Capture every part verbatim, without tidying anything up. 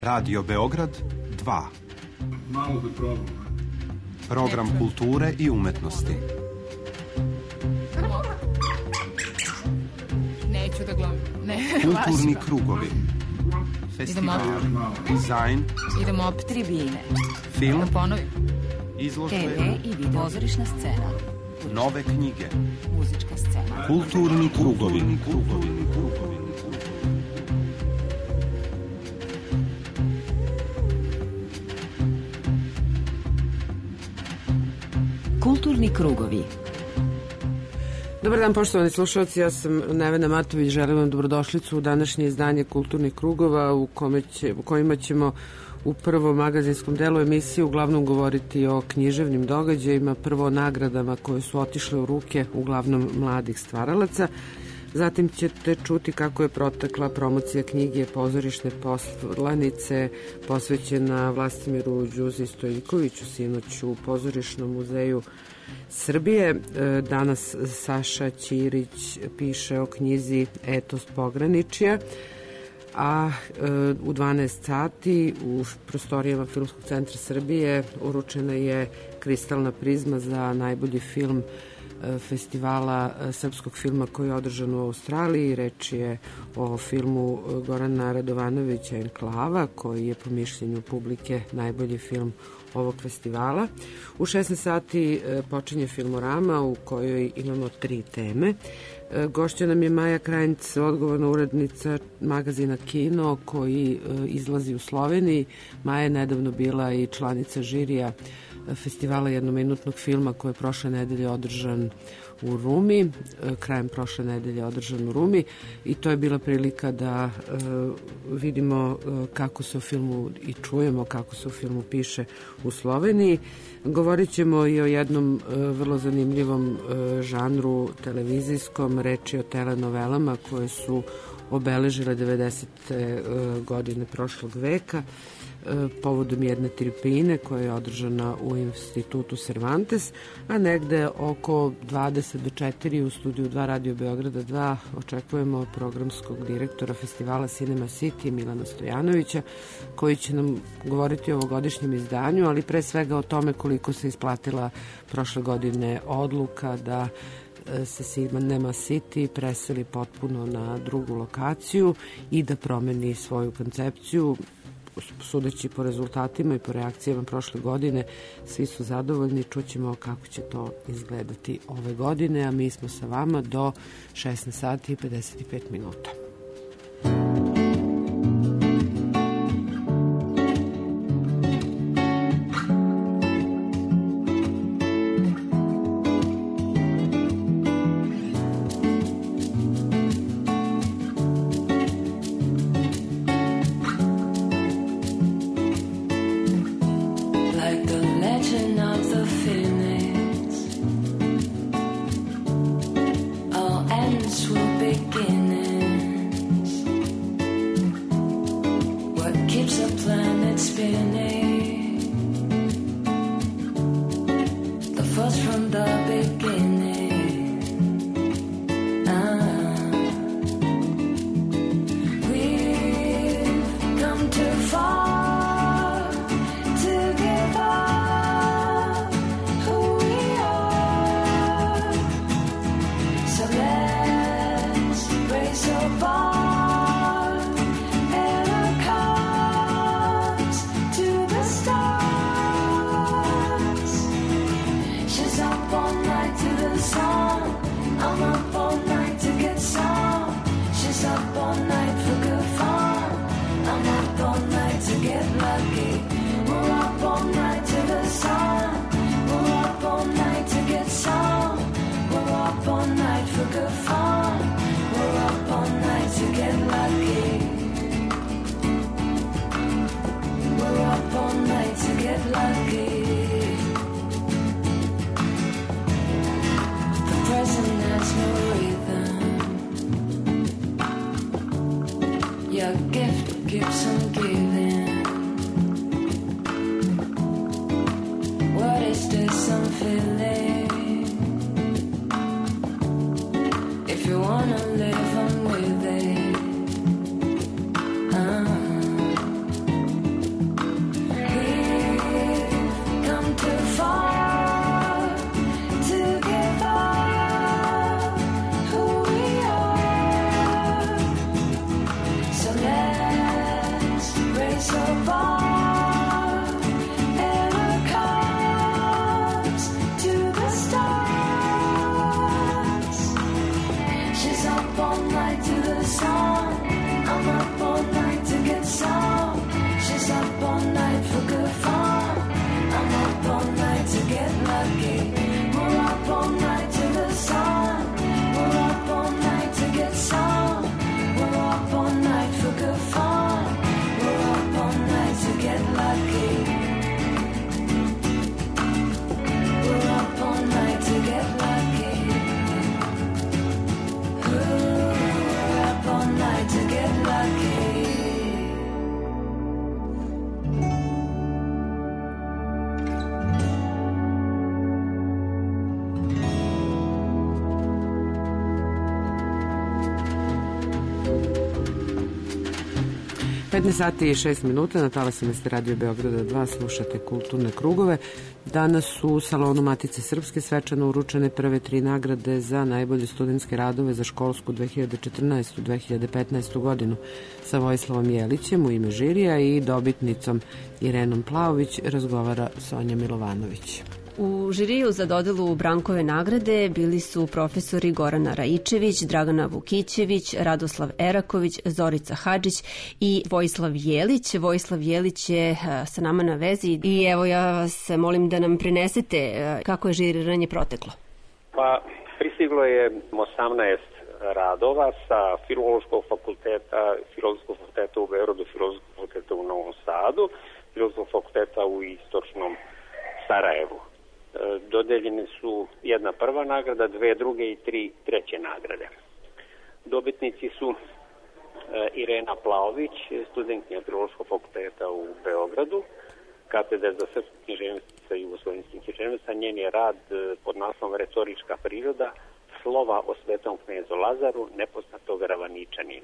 Radio Beograd dva. Malo da probam. Program kulture i umetnosti. Neću da glumim. Ne, kulturni krugovi. Festival, dizajn. Idemo opet tribine. Film. Da ponovim. Izložbe. te ve i video. Pozorišna scena. Nove knjige. Muzička scena. Kulturni krugovi. Krugovi. Krugovi. Kulturni krugovi. Dobar dan, poštovani slušalci, ja sam Nevena Matović, želim vam dobrodošlicu u današnje izdanje Kulturnih krugova u, kome će, u kojima ćemo u prvom magazinskom delu emisije uglavnom govoriti o književnim događajima, prvo o nagradama koje su otišle u ruke uglavnom mladih stvaralaca. Zatim ćete čuti kako je protekla promocija knjige Pozorišne poslanice posvećena Vlastimiru Đuzi Stojikoviću, sinoć u Pozorišnom muzeju Srbije. Danas Saša Ćirić piše o knjizi Etos pograničja, a u dvanaest sati u prostorijama Filmskog centra Srbije uručena je Kristalna prizma za najbolji film festivala srpskog filma koji je održan u Australiji. Reč je o filmu Gorana Radovanovića Enklava, koji je po mišljenju publike najbolji film ovog festivala. U šesnaest sati počinje Filmorama u kojoj imamo tri teme. Gošća nam je Maja Krajnc, odgovorna urednica magazina Kino koji izlazi u Sloveniji. Maja je nedavno bila i članica žirija festivala jednominutnog filma koji je prošle nedelje održan u Rumi, krajem prošle nedelje održan u Rumi, i to je bila prilika da uh, vidimo uh, kako se o filmu i čujemo kako se o filmu piše u Sloveniji. Govorit ćemo i o jednom uh, vrlo zanimljivom uh, žanru televizijskom, reč je o telenovelama koje su obeležile devedesete uh, godine prošlog veka povodom jedne tribine koja je održana u Institutu Cervantes, a negde oko dvadeset do četiri u studiju dva Radio Beograda dva očekujemo programskog direktora festivala Cinema City Milana Stojanovića, koji će nam govoriti o ovogodišnjem izdanju, ali pre svega o tome koliko se isplatila prošle godine odluka da se Cinema City preseli potpuno na drugu lokaciju i da promeni svoju koncepciju. Sudeći po rezultatima i po reakcijama prošle godine, svi su zadovoljni. Čućemo kako će to izgledati ove godine, a mi smo sa vama do šesnaest sati i pedeset pet minuta. Live, I'm with it. Uh. petnaest sati i šest minuta, na talasima ste Radio Beograda dva, slušate Kulturne krugove. Danas su u salonu Matice Srpske svečano uručene prve tri nagrade za najbolje studentske radove za školsku dve hiljade četrnaestu dve hiljade petnaestu godinu sa Vojislavom Jelićem u ime žirija i dobitnicom Irenom Plaović razgovara Sonja Milovanović. U žiriju za dodelu Brankove nagrade bili su profesori Gorana Raičević, Dragana Vukićević, Radoslav Eraković, Zorica Hadžić i Vojislav Jelić. Vojislav Jelić je sa nama na vezi i evo ja vas molim da nam prenesete kako je žiriranje proteklo. Pa pristiglo je osamnaest radova sa Filološkog fakulteta, Filološkog fakulteta u Beogradu, Filološkog fakulteta u Novom Sadu, Filološkog fakulteta u Istočnom Sarajevu. Dodeljene su jedna prva nagrada, dve druge i tri treće nagrade. Dobitnici su Irena Plaović, studentkinja Filološkog fakulteta u Beogradu, katedra za srpsku književnost sa jugoslovenskim književnostima. Njen je rad pod naslovom Retorička priroda, slova o svetom knezu Lazaru, nepoznatog Ravaničanina.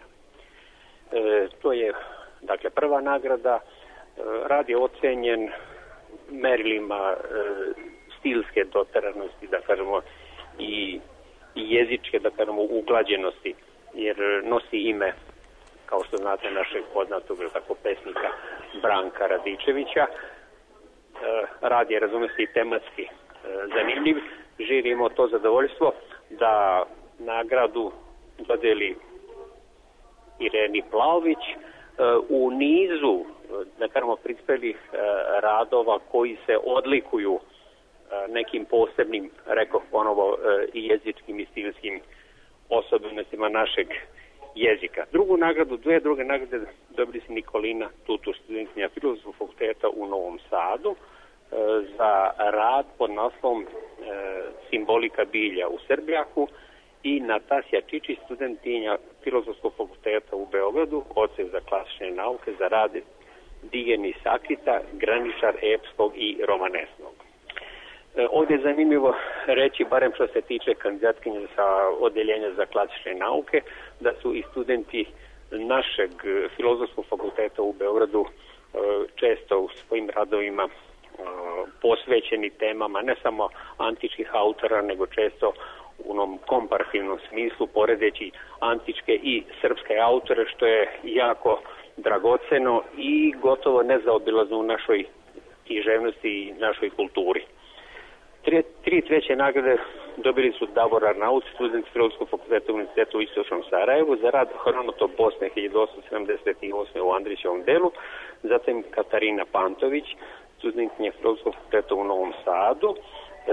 E, to je, dakle, prva nagrada. E, rad je ocenjen merilima e, stilske doteranosti, da kažemo, i, i jezičke, da kažemo, uglađenosti, jer nosi ime, kao što znate, našeg poznatog tako pesnika Branka Radičevića. E, rad je, razume se, i tematski e, zanimljiv. Žiri imao to zadovoljstvo da nagradu dodeli Ireni Plaović e, u nizu, da kažemo, prispelih e, radova koji se odlikuju nekim posebnim, rekao ponovo, i jezičkim i stilskim osobenostima našeg jezika. Drugu nagradu, dve druge nagrade dobili se Nikolina Tutuš, studentkinja Filozofskog fakulteta u Novom Sadu, za rad pod naslovom Simbolika bilja u Srbljaku, i Natasja Čičić, studentinja Filozofskog fakulteta u Beogradu, odsek za klasične nauke, za rad Digenis Akita, graničar epskog i romanesnog. Ovdje je zanimljivo reći, barem što se tiče kandidatkinja sa odeljenja za klasične nauke, da su i studenti našeg Filozofskog fakulteta u Beogradu često u svojim radovima posvećeni temama ne samo antičkih autora, nego često u onom komparativnom smislu, poredeći antičke i srpske autore, što je jako dragoceno i gotovo nezaobilazno u našoj književnosti i našoj kulturi. Tri, tri treće nagrade dobili su Davor Arnaut, student Filozofskog fakulteta Univerziteta u Istočnom Sarajevu, za rad Hronoto Bosne hiljadu osamsto sedamdeset osme u Andrićevom delu, zatim Katarina Pantović, studentkinja Filozofskog fakulteta u Novom Sadu, e,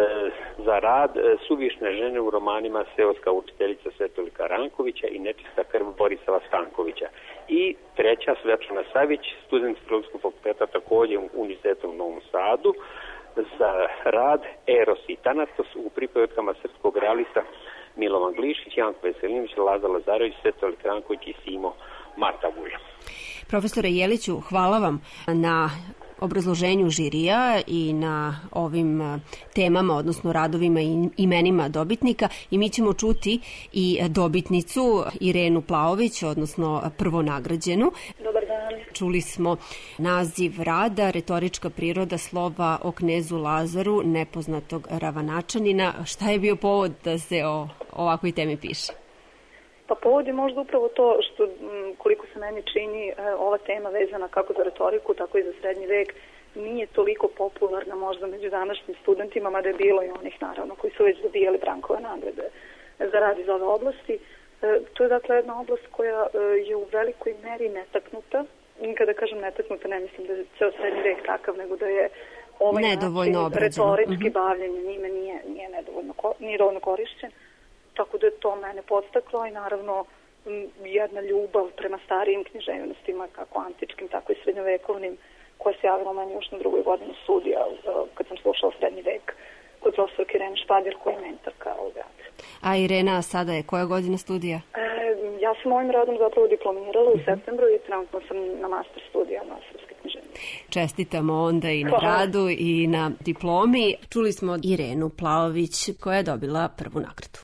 za rad e, Suvišne žene u romanima Seoska učiteljica Svetolika Rankovića i Nečista krv Borisava Stankovića. I treća, Svetlana Savić, student Filozofskog fakulteta također u Univerzitetu u Novom Sadu, za rad Eros i Tanatos u pripovetkama srpskog realista Milovan Glišić, Janko Veselinović, Lazar Lazarević, Svetolik Ranković i Simo Matavulj. Profesore Jeliću, hvala vam na obrazloženju žirija i na ovim temama, odnosno radovima i imenima dobitnika, i mi ćemo čuti i dobitnicu Irenu Plaović, odnosno prvonagrađenu. Dobar dan. Čuli smo naziv rada Retorička priroda, slova o knezu Lazaru, nepoznatog Ravanačanina. Šta je bio povod da se o ovakvoj temi piše? Pa povod je možda upravo to što, koliko se meni čini, ova tema vezana kako za retoriku, tako i za srednji vek, nije toliko popularna možda među današnjim studentima, mada je bilo i onih naravno koji su već dobijali Brankove nagrade za rad iz ove oblasti. To je dakle jedna oblast koja je u velikoj meri netaknuta. Kada kažem netaknuta, ne mislim da je ceo srednji vek takav, nego da je ovaj način retorički bavljenje njime nije, nije, nedovoljno, nije dovoljno korišćen. Tako da je to mene podstaklo i naravno jedna ljubav prema starijim književnostima, kako antičkim, tako i srednjovekovnim, koja se javila meni još na drugoj godini studija, kad sam slušala srednji vek kod profesora Irene Špadjer, koja je mentorka ovog rada. A Irena, sada je koja godina studija? E, ja sam ovim radom zapravo diplomirala u septembru i trenutno sam na master studijama srpske književnosti. Čestitamo onda i na radu i na diplomi. Čuli smo Irenu Plaović koja je dobila prvu nagradu.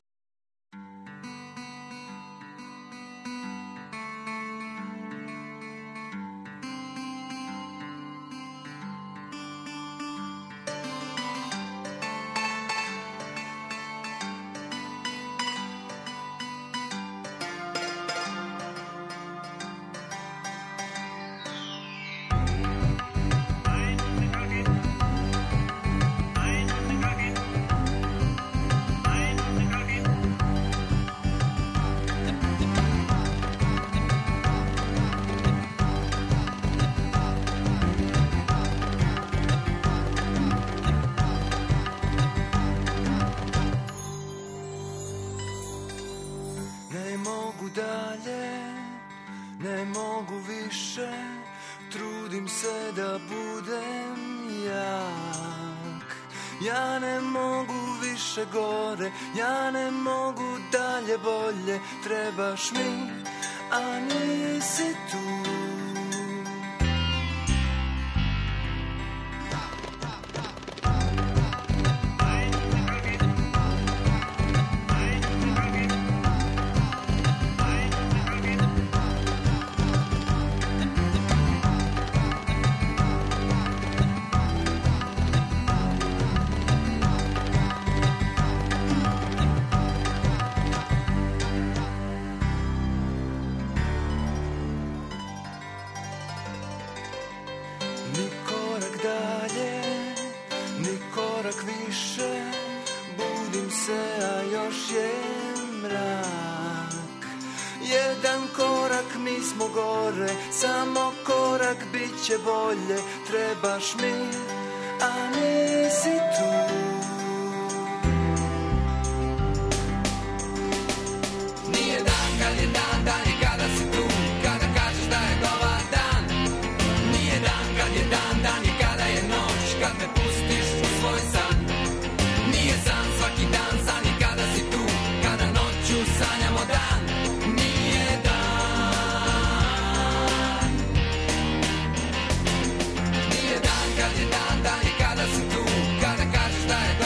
Ja ne mogu dalje bolje, trebaš mi, a nisi tu. Biće bolje, trebaš mi, a nisi tu. Nije dan kad je dan, dan je kada si tu, kada kažeš da je dobar dan. Nije dan kad je dan, dan je kada je noć, kad me pustiš u svoj san. Nije san svaki dan, san je kada si tu, kada noću sanjamo dan. Nije dan. Kad je dan, dan je kada si tu, kada kažeš da je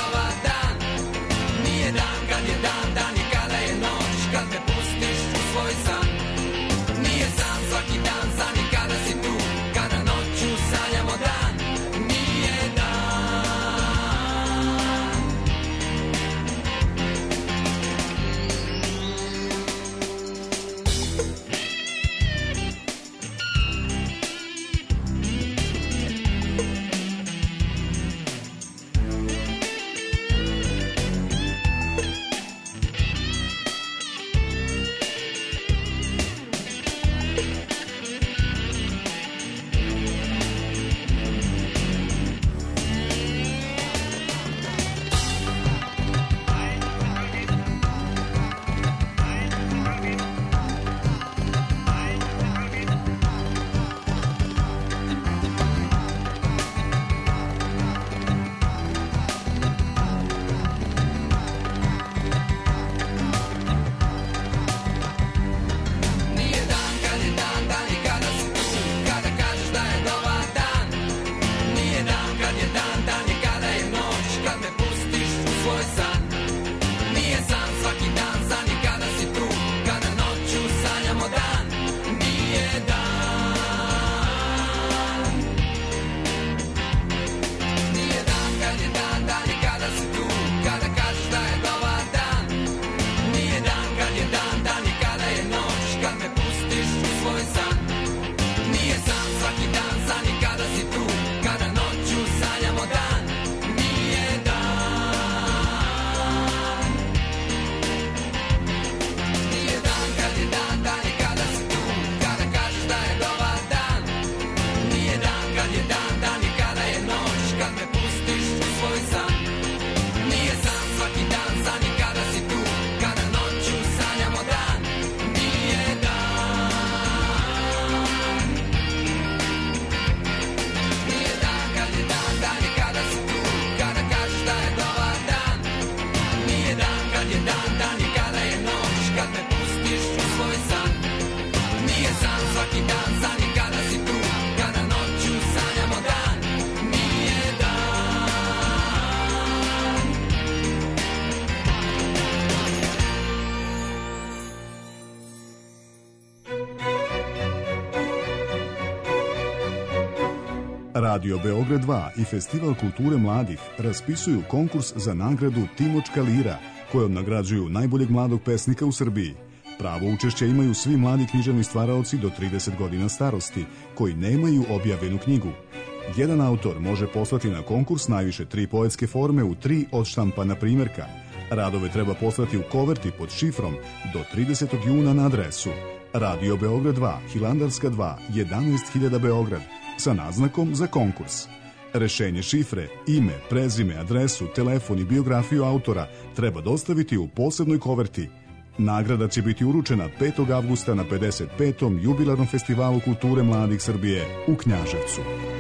Radio Beograd dva i Festival kulture mladih raspisuju konkurs za nagradu Timočka lira, kojom nagrađuju najboljeg mladog pesnika u Srbiji. Pravo učešća imaju svi mladi književni stvaraoci do trideset godina starosti, koji nemaju objavljenu knjigu. Jedan autor može poslati na konkurs najviše tri poetske forme u tri odštampana primjerka. Radove treba poslati u koverti pod šifrom do tridesetog juna na adresu Radio Beograd dva, Hilandarska dva, jedanaest hiljada Beograd, sa naznakom za konkurs. Rešenje šifre, ime, prezime, adresu, telefon i biografiju autora treba dostaviti u posebnoj koverti. Nagrada će biti uručena petog avgusta na pedeset petom jubilarnom festivalu kulture mladih Srbije u Knjaževcu.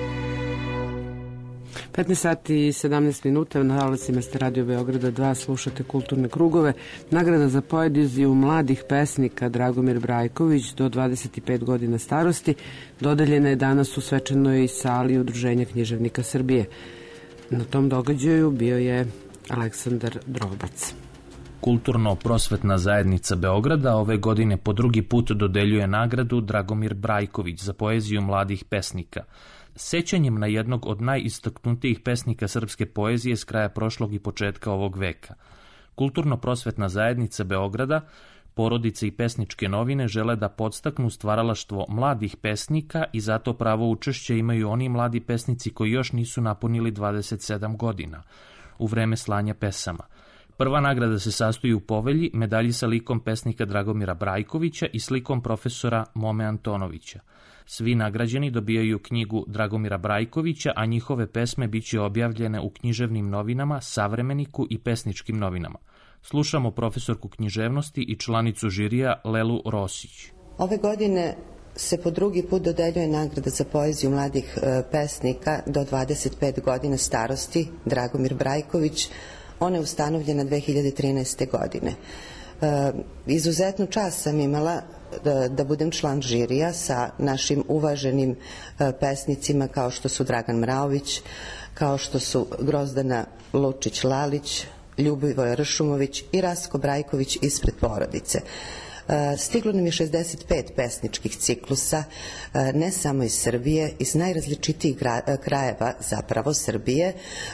petnaest sati i sedamnaest minuta, na talasima ste Radio Beograda dva, slušate kulturne krugove. Nagrada za poeziju mladih pesnika Dragomir Brajković do dvadeset pet godina starosti dodeljena je danas u svečanoj sali Udruženja književnika Srbije. Na tom događaju bio je Aleksandar Drobac. Kulturno-prosvetna zajednica Beograda ove godine po drugi put dodeljuje nagradu Dragomir Brajković za poeziju mladih pesnika. Sećanjem na jednog od najistaknutijih pesnika srpske poezije s kraja prošlog i početka ovog veka. Kulturno-prosvetna zajednica Beograda, porodice i pesničke novine žele da podstaknu stvaralaštvo mladih pesnika i zato pravo učešće imaju oni mladi pesnici koji još nisu napunili dvadeset sedam godina u vreme slanja pesama. Prva nagrada se sastoji u povelji, medalji sa likom pesnika Dragomira Brajkovića i slikom profesora Mome Antonovića. Svi nagrađeni dobijaju knjigu Dragomira Brajkovića, a njihove pesme biće objavljene u književnim novinama, Savremeniku i pesničkim novinama. Slušamo profesorku književnosti i članicu žirija Lelu Rosić. Ove godine se po drugi put dodeljuje nagrada za poeziju mladih pesnika do dvadeset pet godina starosti Dragomir Brajković. Ona je ustanovljena dve hiljade trinaeste. godine. E, izuzetnu čast sam imala da, da budem član žirija sa našim uvaženim e, pesnicima kao što su Dragan Mraović, kao što su Grozdana Lučić-Lalić, Ljubivoje Ršumović i Rasko Brajković ispred porodice. Stiglo nam je šezdeset pet pesničkih ciklusa, ne samo iz Srbije, iz najrazličitijih krajeva zapravo Srbije,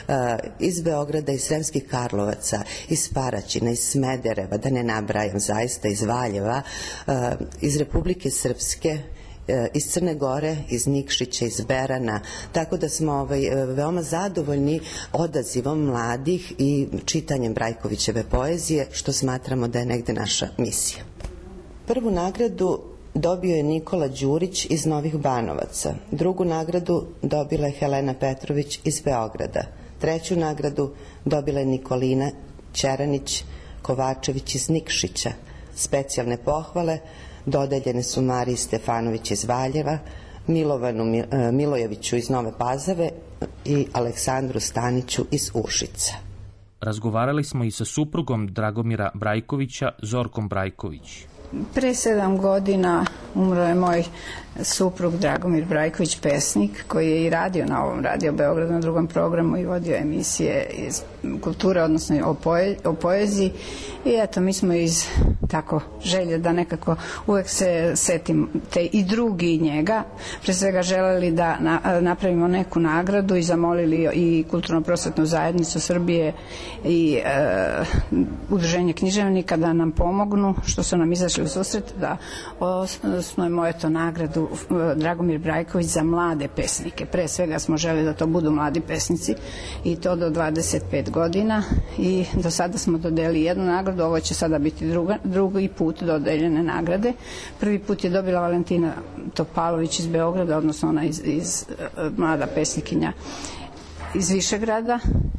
iz Beograda, iz Sremskih Karlovaca, iz Paraćina, iz Smedereva, da ne nabrajam zaista, iz Valjeva, iz Republike Srpske, iz Crne Gore, iz Nikšića, iz Berana, tako da smo ovaj, veoma zadovoljni odazivom mladih i čitanjem Brajkovićeve poezije, što smatramo da je negde naša misija. Prvu nagradu dobio je Nikola Đurić iz Novih Banovaca, drugu nagradu dobila je Helena Petrović iz Beograda, treću nagradu dobila je Nikolina Ćeranić Kovačević iz Nikšića. Specijalne pohvale dodeljene su Mariji Stefanović iz Valjeva, Milovanu Milojeviću iz Nove Pazove i Aleksandru Staniću iz Ušica. Razgovarali smo i sa suprugom Dragomira Brajkovića, Zorkom Brajković. Pre sedam godina umro je moj suprug Dragomir Brajković, pesnik, koji je i radio na ovom Radio Beograd na drugom programu i vodio emisije iz kulture, odnosno o, poe, o poeziji. I eto, mi smo iz tako želje da nekako uvek se setim te i drugi njega, pre svega želeli da na, napravimo neku nagradu i zamolili i Kulturno-prosvetnu zajednicu Srbije i e, Udruženje književnika da nam pomognu, što su nam izašli u susret, da osnujemo eto nagradu Dragomir Brajković za mlade pesnike. Pre svega smo želi da to budu mladi pesnici i to do dvadeset pet godina i do sada smo dodelili jednu nagradu, ovo će sada biti druga, drugi put dodeljene nagrade. Prvi put je dobila Valentina Topalović iz Beograda, odnosno ona iz, iz mlada pesnikinja iz Višegrada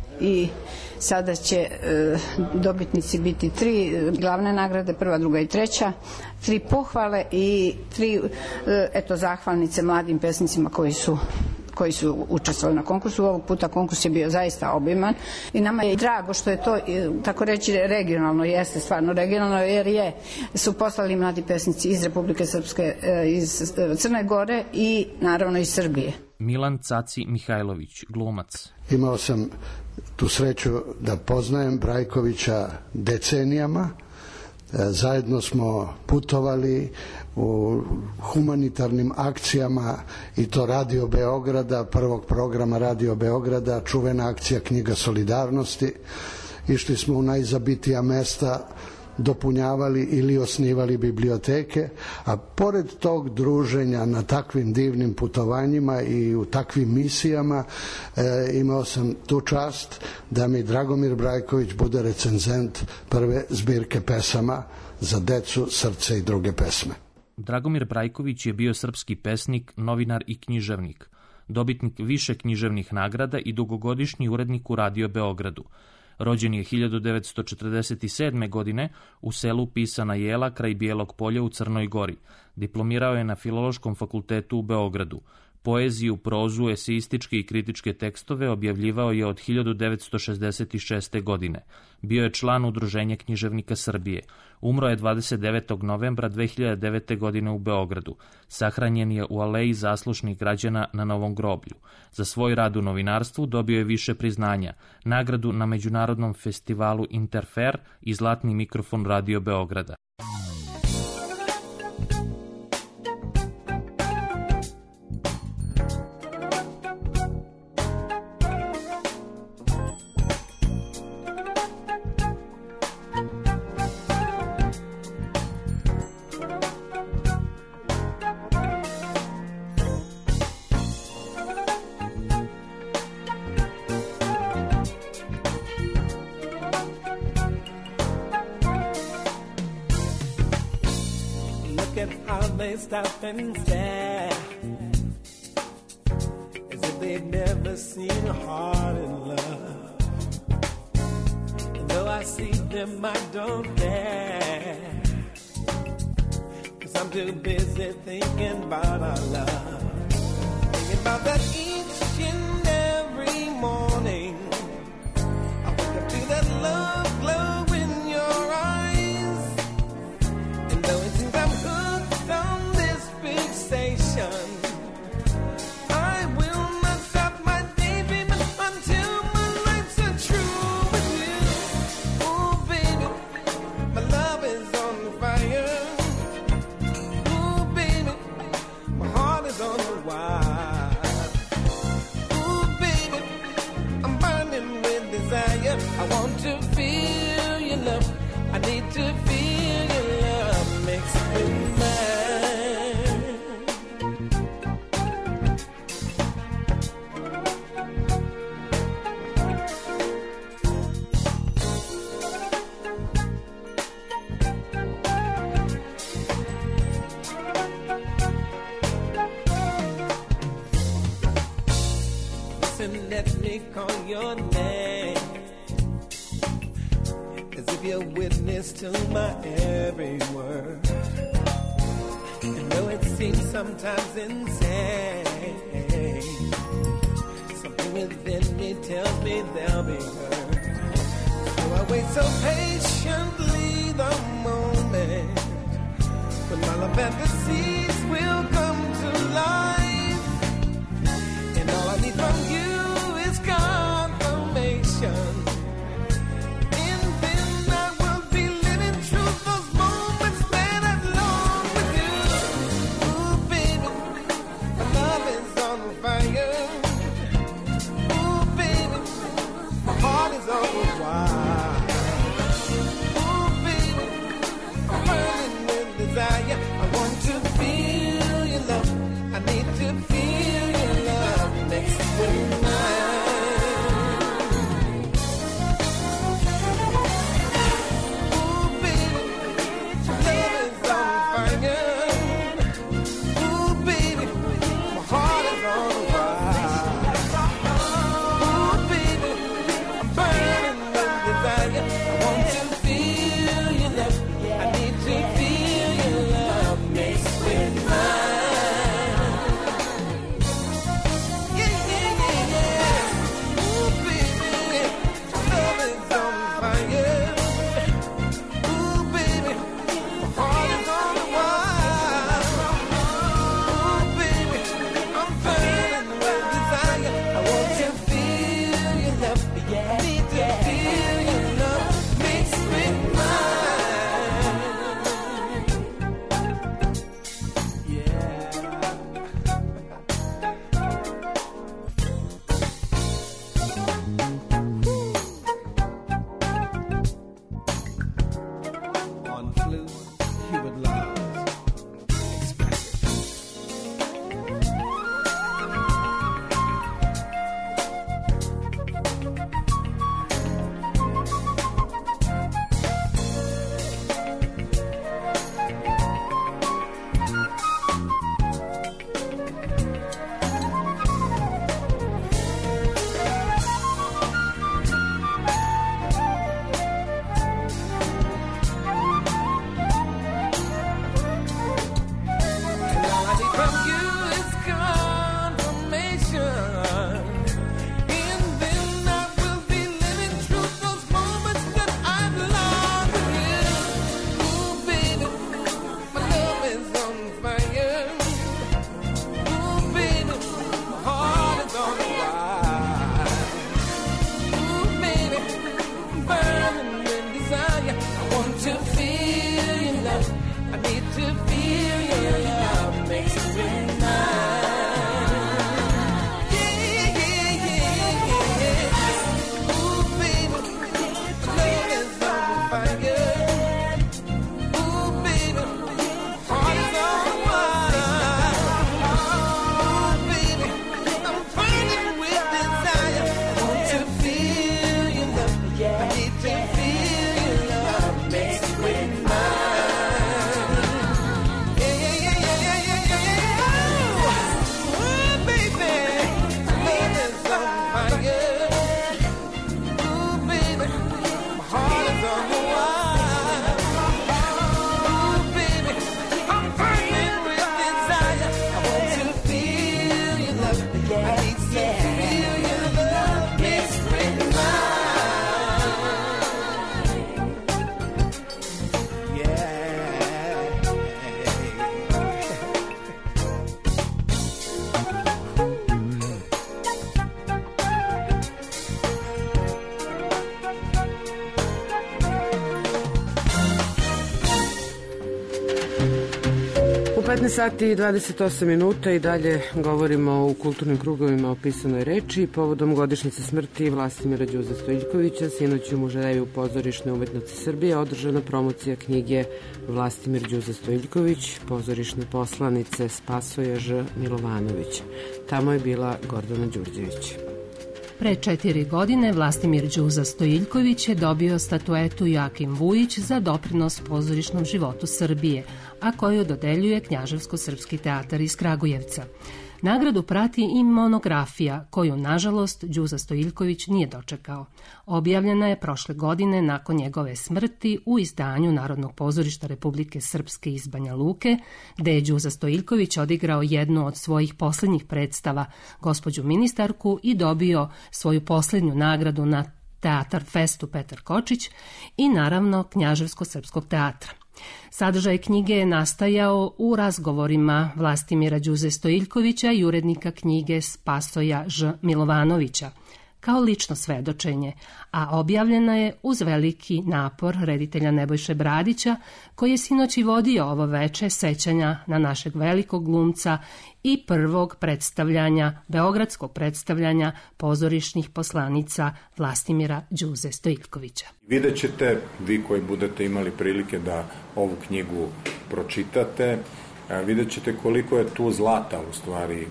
i sada će e, dobitnici biti tri glavne nagrade, prva, druga i treća, tri pohvale i tri e, eto zahvalnice mladim pesnicima koji su koji su učestvovali na konkursu. Ovog puta konkurs je bio zaista obiman i nama je drago što je to, tako reći, regionalno, jeste stvarno regionalno, jer je, su poslali mladi pesnici iz Republike Srpske, iz Crne Gore i naravno iz Srbije. Milan Caci Mihajlović, glumac. Imao sam tu sreću da poznajem Brajkovića decenijama. Zajedno smo putovali u humanitarnim akcijama i to Radio Beograda, prvog programa Radio Beograda, čuvena akcija Knjiga solidarnosti. Išli smo u najzabitija mesta, dopunjavali ili osnivali biblioteke, a pored tog druženja na takvim divnim putovanjima i u takvim misijama e, imao sam tu čast da mi Dragomir Brajković bude recenzent prve zbirke pesama za decu, srce i druge pesme. Dragomir Brajković je bio srpski pesnik, novinar i književnik, dobitnik više književnih nagrada i dugogodišnji urednik u Radio Beogradu. Rođen je hiljadu devetsto četrdeset sedme. godine u selu Pisana Jela kraj Bijelog Polja u Crnoj Gori. Diplomirao je na Filološkom fakultetu u Beogradu. Poeziju, prozu, eseističke i kritičke tekstove objavljivao je od hiljadu devetsto šezdeset šeste. godine. Bio je član Udruženja književnika Srbije. Umro je dvadeset devetog novembra dve hiljade devete. godine u Beogradu. Sahranjen je u Aleji zaslušnih građana na Novom groblju. Za svoj rad u novinarstvu dobio je više priznanja, nagradu na Međunarodnom festivalu Interfer i Zlatni mikrofon Radio Beograda. Stop and stare as if they've never seen a heart in love. And though I see them, I don't care, 'cause I'm too busy thinking about our love, thinking about that each and every morning. I wake up to that love glow in your eyes, and though it seems I'm hooked on station, I will not stop my daydreaming until my nights are true with you. Oh baby, my love is on fire. Oh baby, my heart is on the wire. Oh baby, I'm burning with desire. I want to feel your love. I need to feel your love. Makes me mad. Let me call your name, as if you're witness to my every word. And though it seems sometimes insane, something within me tells me they'll be heard. So I wait so patiently the moment when my love fantasies will come to life, and all I need from you is confirmation. And then I will be living through those moments that I long with you. Ooh, baby, my love is on fire. Ooh, baby, my heart is on fire. Ooh, baby, I'm burning with desire. I want to feel your love. I need to feel your love next to mine. devetnaest sati i dvadeset osam minuta i dalje govorimo u kulturnim krugovima o pisanoj reči. Povodom godišnjice smrti Vlastimira Đuze Stojiljkovića, sinoć u Muzeju pozorišne umetnosti Srbije održana promocija knjige Vlastimir Đuze Stojiljković, pozorišne poslanice Spasoja Ž. Milovanović. Tamo je bila Gordana Đurđević. Pre četiri godine Vlastimir Đuza Stojiljković je dobio statuetu Joakim Vujić za doprinos pozorišnom životu Srbije, a koju dodeljuje Knjaževsko-srpski teatar iz Kragujevca. Nagradu prati i monografija, koju, nažalost, Đuza Stojiljković nije dočekao. Objavljena je prošle godine nakon njegove smrti u izdanju Narodnog pozorišta Republike Srpske iz Banja Luke, gde je Đuza Stojiljković odigrao jednu od svojih poslednjih predstava, Gospođu ministarku, i dobio svoju poslednju nagradu na Teatar Festu Petar Kočić i naravno Knjaževsko-srpskog teatra. Sadržaj knjige je nastajao u razgovorima Vlastimira Đuze Stojiljkovića i urednika knjige Spasoja Ž. Milovanovića, kao lično svedočenje, a objavljena je uz veliki napor reditelja Nebojše Bradića, koji je sinoć i vodio ovo veče sećanja na našeg velikog glumca i prvog predstavljanja, beogradskog predstavljanja pozorišnih poslanica Vlastimira Đuze Stojiljkovića. Vidjet ćete, vi koji budete imali prilike da ovu knjigu pročitate, vidjet ćete koliko je tu zlata u stvari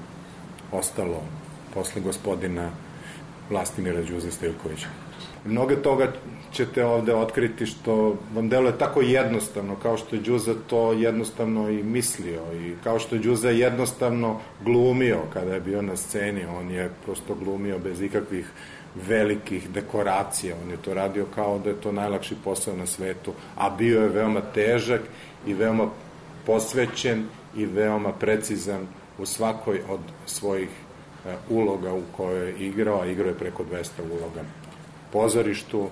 ostalo posle gospodina Vlastimira Đuze Stojiljkovića. Mnogo toga ćete ovde otkriti što vam deluje tako jednostavno, kao što je Đuza to jednostavno i mislio i kao što je Đuza jednostavno glumio kada je bio na sceni. On je prosto glumio bez ikakvih velikih dekoracija. On je to radio kao da je to najlakši posao na svetu, a bio je veoma težak i veoma posvećen i veoma precizan u svakoj od svojih uloga u kojoj je igrao, a igrao je preko dvesta uloga. Pozorištu,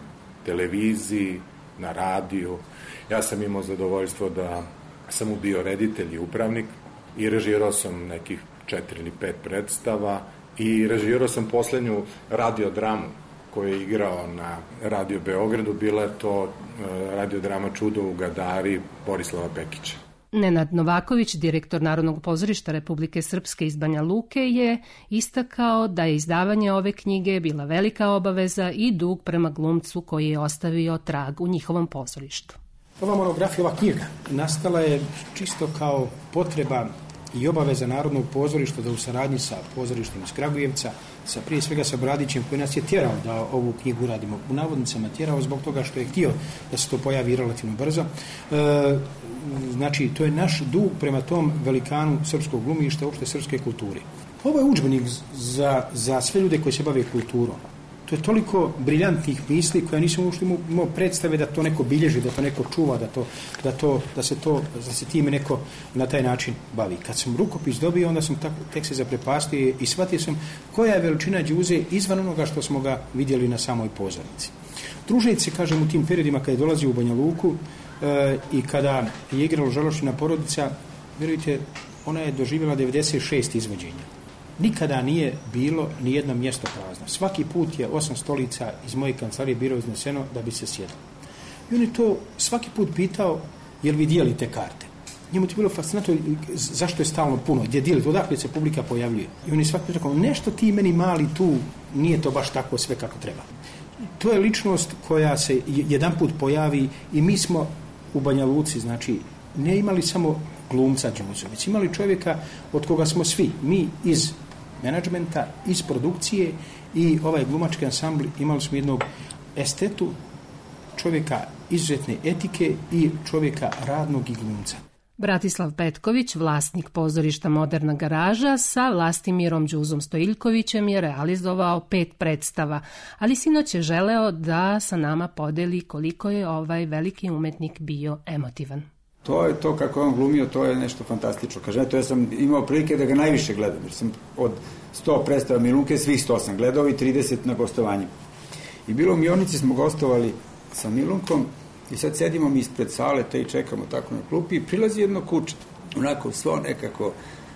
televiziji, na radiju. Ja sam imao zadovoljstvo da sam mu bio reditelj i upravnik i režirao sam nekih četiri ili pet predstava i režirao sam poslednju radiodramu koju je igrao na Radio Beogradu. Bila je to radiodrama Čudo u Gadari Borislava Pekića. Nenad Novaković, direktor Narodnog pozorišta Republike Srpske iz Banja Luke, je istakao da je izdavanje ove knjige bila velika obaveza i dug prema glumcu koji je ostavio trag u njihovom pozorištu. Ova monografija, ova knjiga, nastala je čisto kao potreba i obaveza Narodnog pozorišta da u saradnji sa pozorištem iz Kragujevca, sa prije svega sa Bradićem koji nas je tjerao da ovu knjigu radimo. U navodnicama tjerao zbog toga što je htio da se to pojavi relativno brzo. E, znači, to je naš dug prema tom velikanu srpskog glumišta, uopšte srpske kulture. Ovo je udžbenik za, za sve ljude koji se bave kulturom. To je toliko briljantnih misli koja nisam uopšte imao predstave da to neko bilježi, da to neko čuva, da, to, da, to, da, se, to, da se time neko na taj način bavi. Kad sam rukopis dobio, onda sam tako, tek se zaprepastio i shvatio sam koja je veličina Đuze izvan onoga što smo ga vidjeli na samoj pozornici. Družeći se, kažem, u tim periodima kada je dolazio u Banja Luku e, i kada je igralo Žalošćina porodica, vjerujte, ona je doživjela devedeset šest izvođenja. Nikada nije bilo ni jedno mjesto prazno. Svaki put je osam stolica iz moje kancelarije bilo izneseno da bi se sjedlo. I on je to svaki put pitao, jel vi dijelite karte? Njemu ti bilo fascinantno zašto je stalno puno, gdje dijelite, odakle se publika pojavljuje. I on je svaki put rekao, nešto ti meni mali tu, nije to baš tako sve kako treba. To je ličnost koja se jedan put pojavi i mi smo u Banja Luci, znači, ne imali samo glumca Đuzu, već imali čovjeka od koga smo svi, mi iz menadžmenta, iz produkcije i ovaj glumački ansambl, imali smo jednog estetu, čovjeka izuzetne etike i čovjeka radnog i glumca. Bratislav Petković, vlasnik pozorišta Moderna garaža, sa Vlastimirom Đuzom Stojiljkovićem je realizovao pet predstava, ali sinoć je želeo da sa nama podeli koliko je ovaj veliki umetnik bio emotivan. To je to kako je on glumio, to je nešto fantastično. Kaže, to ja sam imao prilike da ga najviše gledam, jer sam od sto predstava Milunke, svih sto sam gledao i trideset na gostovanju. I bilo u Mionici smo gostovali sa Milunkom i sad sedimo mi ispred sale te i čekamo tako na klupi i prilazi jedno kuće. Onako svo nekako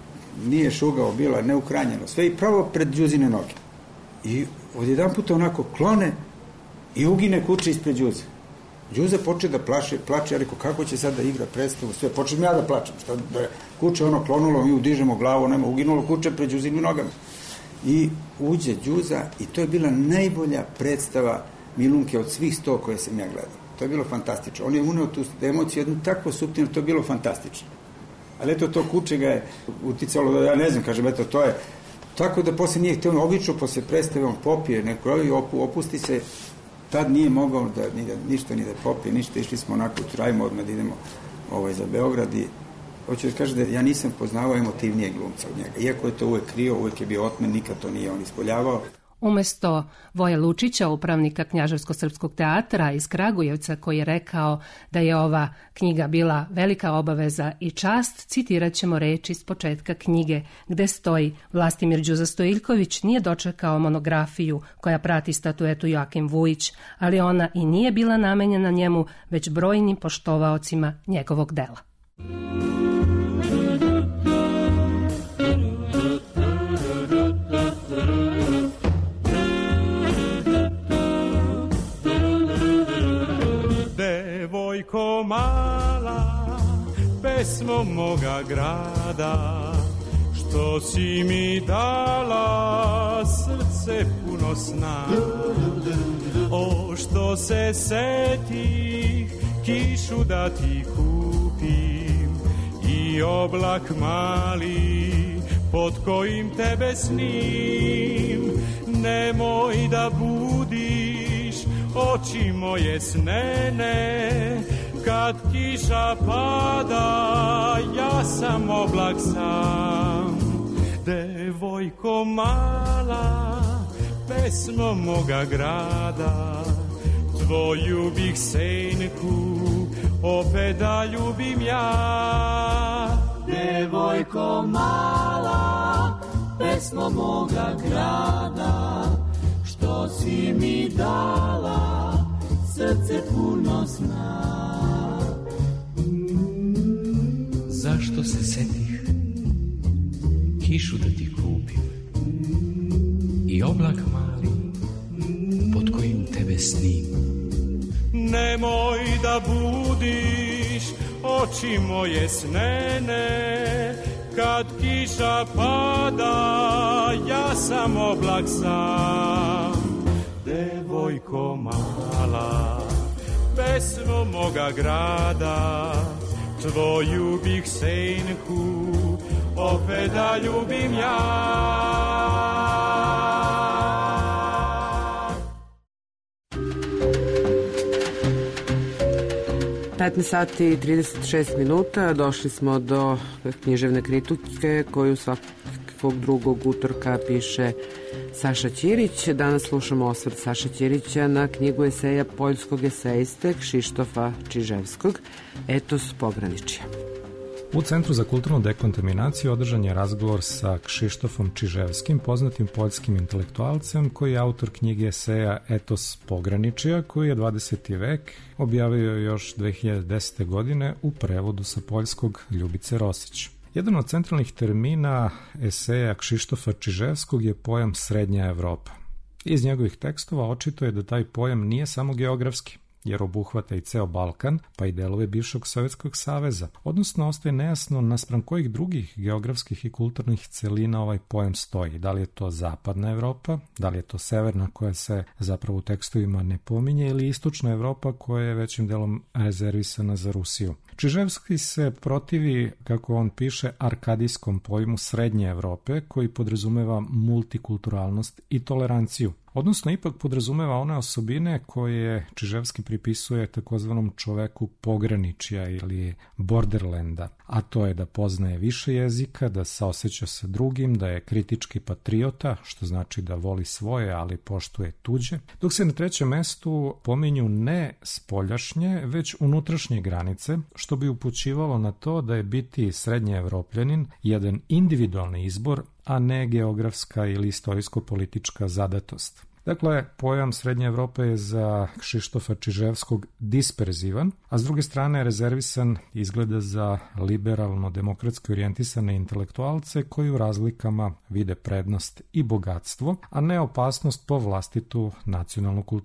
nije šugao, bilo neukranjeno, sve i pravo pred Đuzine noge. I odjedan puta onako klone i ugine kuće ispred Đuze. Đuza poče da plaše, plače, ja rekao, kako će sad da igra predstavu, sve, počnem ja da plačem, šta, da kuće ono klonulo, mi udižemo glavu, nema, uginulo kuće pred Đuzinim nogama. I uđe Đuza i to je bila najbolja predstava Milunke od svih sto koje sam ja gledao. To je bilo fantastično. On je uneo tu emociju, jednu tako suptilnu, to je bilo fantastično. Ali eto, to kuće ga je uticalo, da ja ne znam, kažem, eto, to je, tako da posle nije htio, obično posle predstave on popije, neko i opu, opusti se, tad nije mogao da, ni da, ništa ni da popije, ništa, išli smo onako, trajimo odmah da idemo ovaj, za Beograd i hoću da kažem da ja nisam poznavao emotivnijeg glumca od njega. Iako je to uvek krio, uvek je bio otmen, nikad to nije on ispoljavao. Umesto Voja Lučića, upravnika Knjaževsko-srpskog teatra iz Kragujevca, koji je rekao da je ova knjiga bila velika obaveza i čast, citirat ćemo reči iz početka knjige, gde stoji: Vlastimir Đuza Stojiljković nije dočekao monografiju koja prati statuetu Joakim Vujić, ali ona i nije bila namenjena njemu, već brojnim poštovaocima njegovog dela. Devojko mala, pesmo moga grada, što si mi dala srce puno sna. O, što se setih kišu da ti kupim i oblak mali pod kojim tebe snim. Nemoj da budiš oči moje snene, kad kiša pada, ja sam oblak sam. Devojko mala, pesmo moga grada, tvoju bih senku opet da ljubim ja. Devojko mala, pesmo moga grada, što si mi dala srce puno sna. Zašto se setih kišu da ti kupim i oblak mali pod kojim tebe snim. Nemoj da budiš oči moje snene, kad kiša pada, ja sam oblak sam. Devojko mala, pesmo moga grada, tvoju bih senku opet da ljubim ja. petnaest sati i trideset šest minuta, došli smo do književne kritike koju svakog drugog utorka piše Saša Ćirić. Danas slušamo osvrt Saša Ćirića na knjigu eseja poljskog esejiste Kšištofa Čiževskog Etos pograničja. U Centru za kulturnu dekontaminaciju održan je razgovor sa Kšištofom Čiževskim, poznatim poljskim intelektualcem koji je autor knjige eseja Etos pograničja, koji je dvadeseti vek objavio još dve hiljade desete. godine u prevodu sa poljskog Ljubice Rosić. Jedan od centralnih termina eseja Kšištofa Čiževskog je pojam Srednja Evropa. Iz njegovih tekstova očito je da taj pojam nije samo geografski, jer obuhvata i ceo Balkan, pa i delove bivšeg Sovjetskog saveza, odnosno ostaje nejasno naspram kojih drugih geografskih i kulturnih celina ovaj pojam stoji. Da li je to Zapadna Evropa, da li je to Severna koja se zapravo u tekstovima ne pominje, ili Istočna Evropa koja je većim delom rezervisana za Rusiju. Čiževski se protivi, kako on piše, arkadijskom pojmu Srednje Evrope, koji podrazumeva multikulturalnost i toleranciju. Odnosno, ipak podrazumeva one osobine koje Čiževski pripisuje takozvanom čoveku pograničja ili borderlanda, a to je da poznaje više jezika, da saoseća sa drugim, da je kritički patriota, što znači da voli svoje, ali poštuje tuđe, dok se na trećem mestu pominju ne spoljašnje, već unutrašnje granice, što bi upućivalo na to da je biti srednje evropljanin jedan individualni izbor, a ne geografska ili istorijsko-politička zadatost. Dakle, pojam Srednje Evrope je za Kšištofa Čiževskog disperzivan, a s druge strane rezervisan izgleda za liberalno-demokratski orijentisane intelektualce koji u razlikama vide prednost i bogatstvo, a ne opasnost po vlastitu nacionalnu kulturu.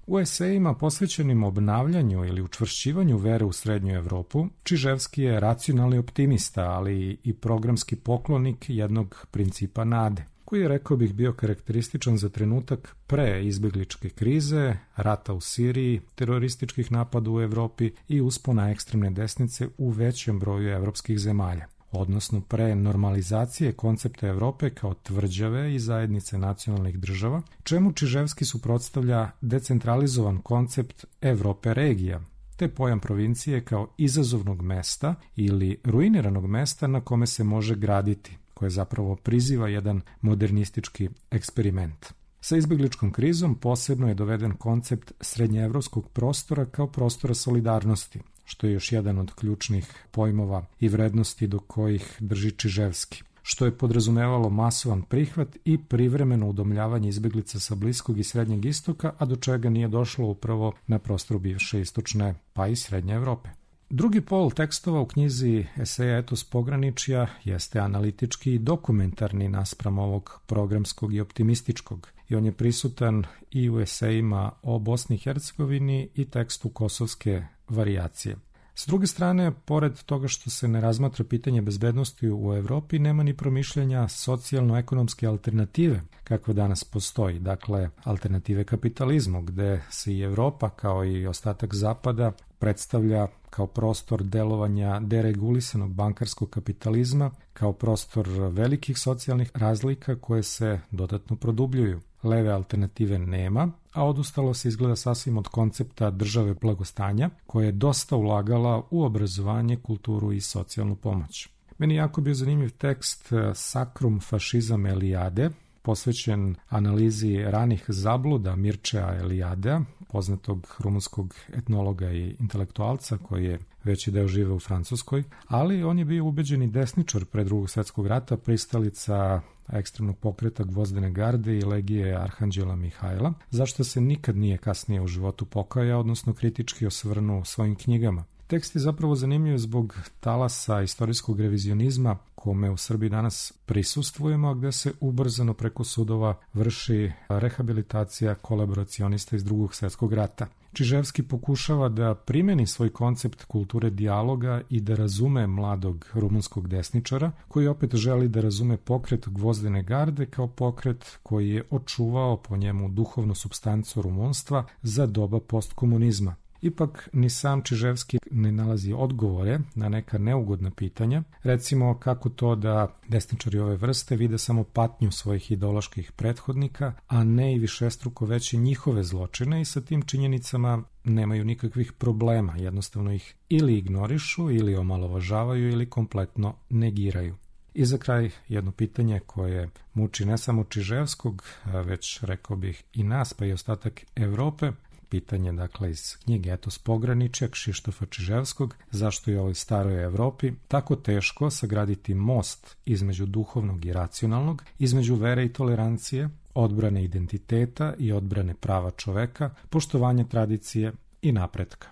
U esejima posvećenim obnavljanju ili učvršćivanju vere u Srednju Evropu, Čiževski je racionalni optimista, ali i programski poklonik jednog principa nade, koji je, rekao bih, bio karakterističan za trenutak pre izbegličke krize, rata u Siriji, terorističkih napada u Evropi i uspona ekstremne desnice u većem broju evropskih zemalja, odnosno pre normalizacije koncepta Evrope kao tvrđave i zajednice nacionalnih država, čemu Čiževski suprotstavlja decentralizovan koncept Evrope regija, te pojam provincije kao izazovnog mesta ili ruiniranog mesta na kome se može graditi, koje zapravo priziva jedan modernistički eksperiment. Sa izbegličkom krizom posebno je doveden koncept srednjeevropskog prostora kao prostora solidarnosti, što je još jedan od ključnih pojmova i vrednosti do kojih drži Čiževski, što je podrazumevalo masovan prihvat i privremeno udomljavanje izbeglica sa Bliskog i Srednjeg istoka, a do čega nije došlo upravo na prostoru bivše istočne pa i Srednje Evrope. Drugi pol tekstova u knjizi eseja Etos pograničja jeste analitički i dokumentarni naspram ovog programskog i optimističkog, i on je prisutan i u esejima o Bosni i Hercegovini i tekstu Kosovske varijacije. S druge strane, pored toga što se ne razmatra pitanje bezbednosti u Evropi, nema ni promišljanja socijalno-ekonomske alternative kakva danas postoji, dakle alternative kapitalizmu, gde se i Evropa kao i ostatak Zapada predstavlja kao prostor delovanja deregulisanog bankarskog kapitalizma, kao prostor velikih socijalnih razlika koje se dodatno produbljuju. Leve alternative nema, a odustalo se izgleda sasvim od koncepta države blagostanja, koja je dosta ulagala u obrazovanje, kulturu i socijalnu pomoć. Meni jako bio zanimljiv tekst Sacrum Fašizam Elijade, posvećen analizi ranih zabluda Mircea Eliadea, poznatog rumunskog etnologa i intelektualca koji je veći deo žive u Francuskoj, ali on je bio ubeđeni desničar pre Drugog svjetskog rata, pristalica ekstremnog pokreta Gvozdene garde i legije Arhanđela Mihajla, zašto se nikad nije kasnije u životu pokajao, odnosno kritički osvrnuo u svojim knjigama. Tekst je zapravo zanimljiv zbog talasa istorijskog revizionizma kome u Srbiji danas prisustvujemo, gde se ubrzano preko sudova vrši rehabilitacija kolaboracionista iz Drugog svjetskog rata. Čiževski pokušava da primeni svoj koncept kulture dijaloga i da razume mladog rumunskog desničara, koji opet želi da razume pokret Gvozdene garde kao pokret koji je očuvao po njemu duhovnu supstancu rumunstva za doba postkomunizma. Ipak ni sam Čiževski ne nalazi odgovore na neka neugodna pitanja, recimo kako to da desničari ove vrste vide samo patnju svojih ideoloških prethodnika, a ne i višestruko veće njihove zločine i sa tim činjenicama nemaju nikakvih problema, jednostavno ih ili ignorišu ili omalovažavaju ili kompletno negiraju. I za kraj jedno pitanje koje muči ne samo Čiževskog, već rekao bih i nas pa i ostatak Evrope. Pitanje, dakle, iz knjige Etos pograničja Kšištofa Čiževskog, zašto je u ovoj staroj Evropi tako teško sagraditi most između duhovnog i racionalnog, između vere i tolerancije, odbrane identiteta i odbrane prava čoveka, poštovanja tradicije i napretka.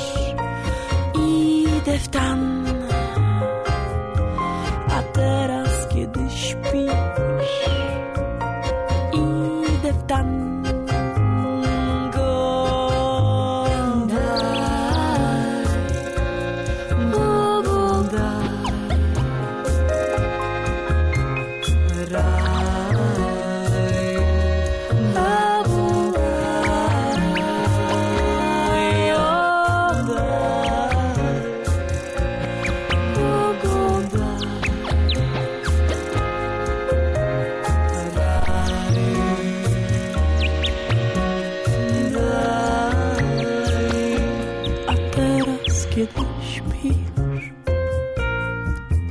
A teraz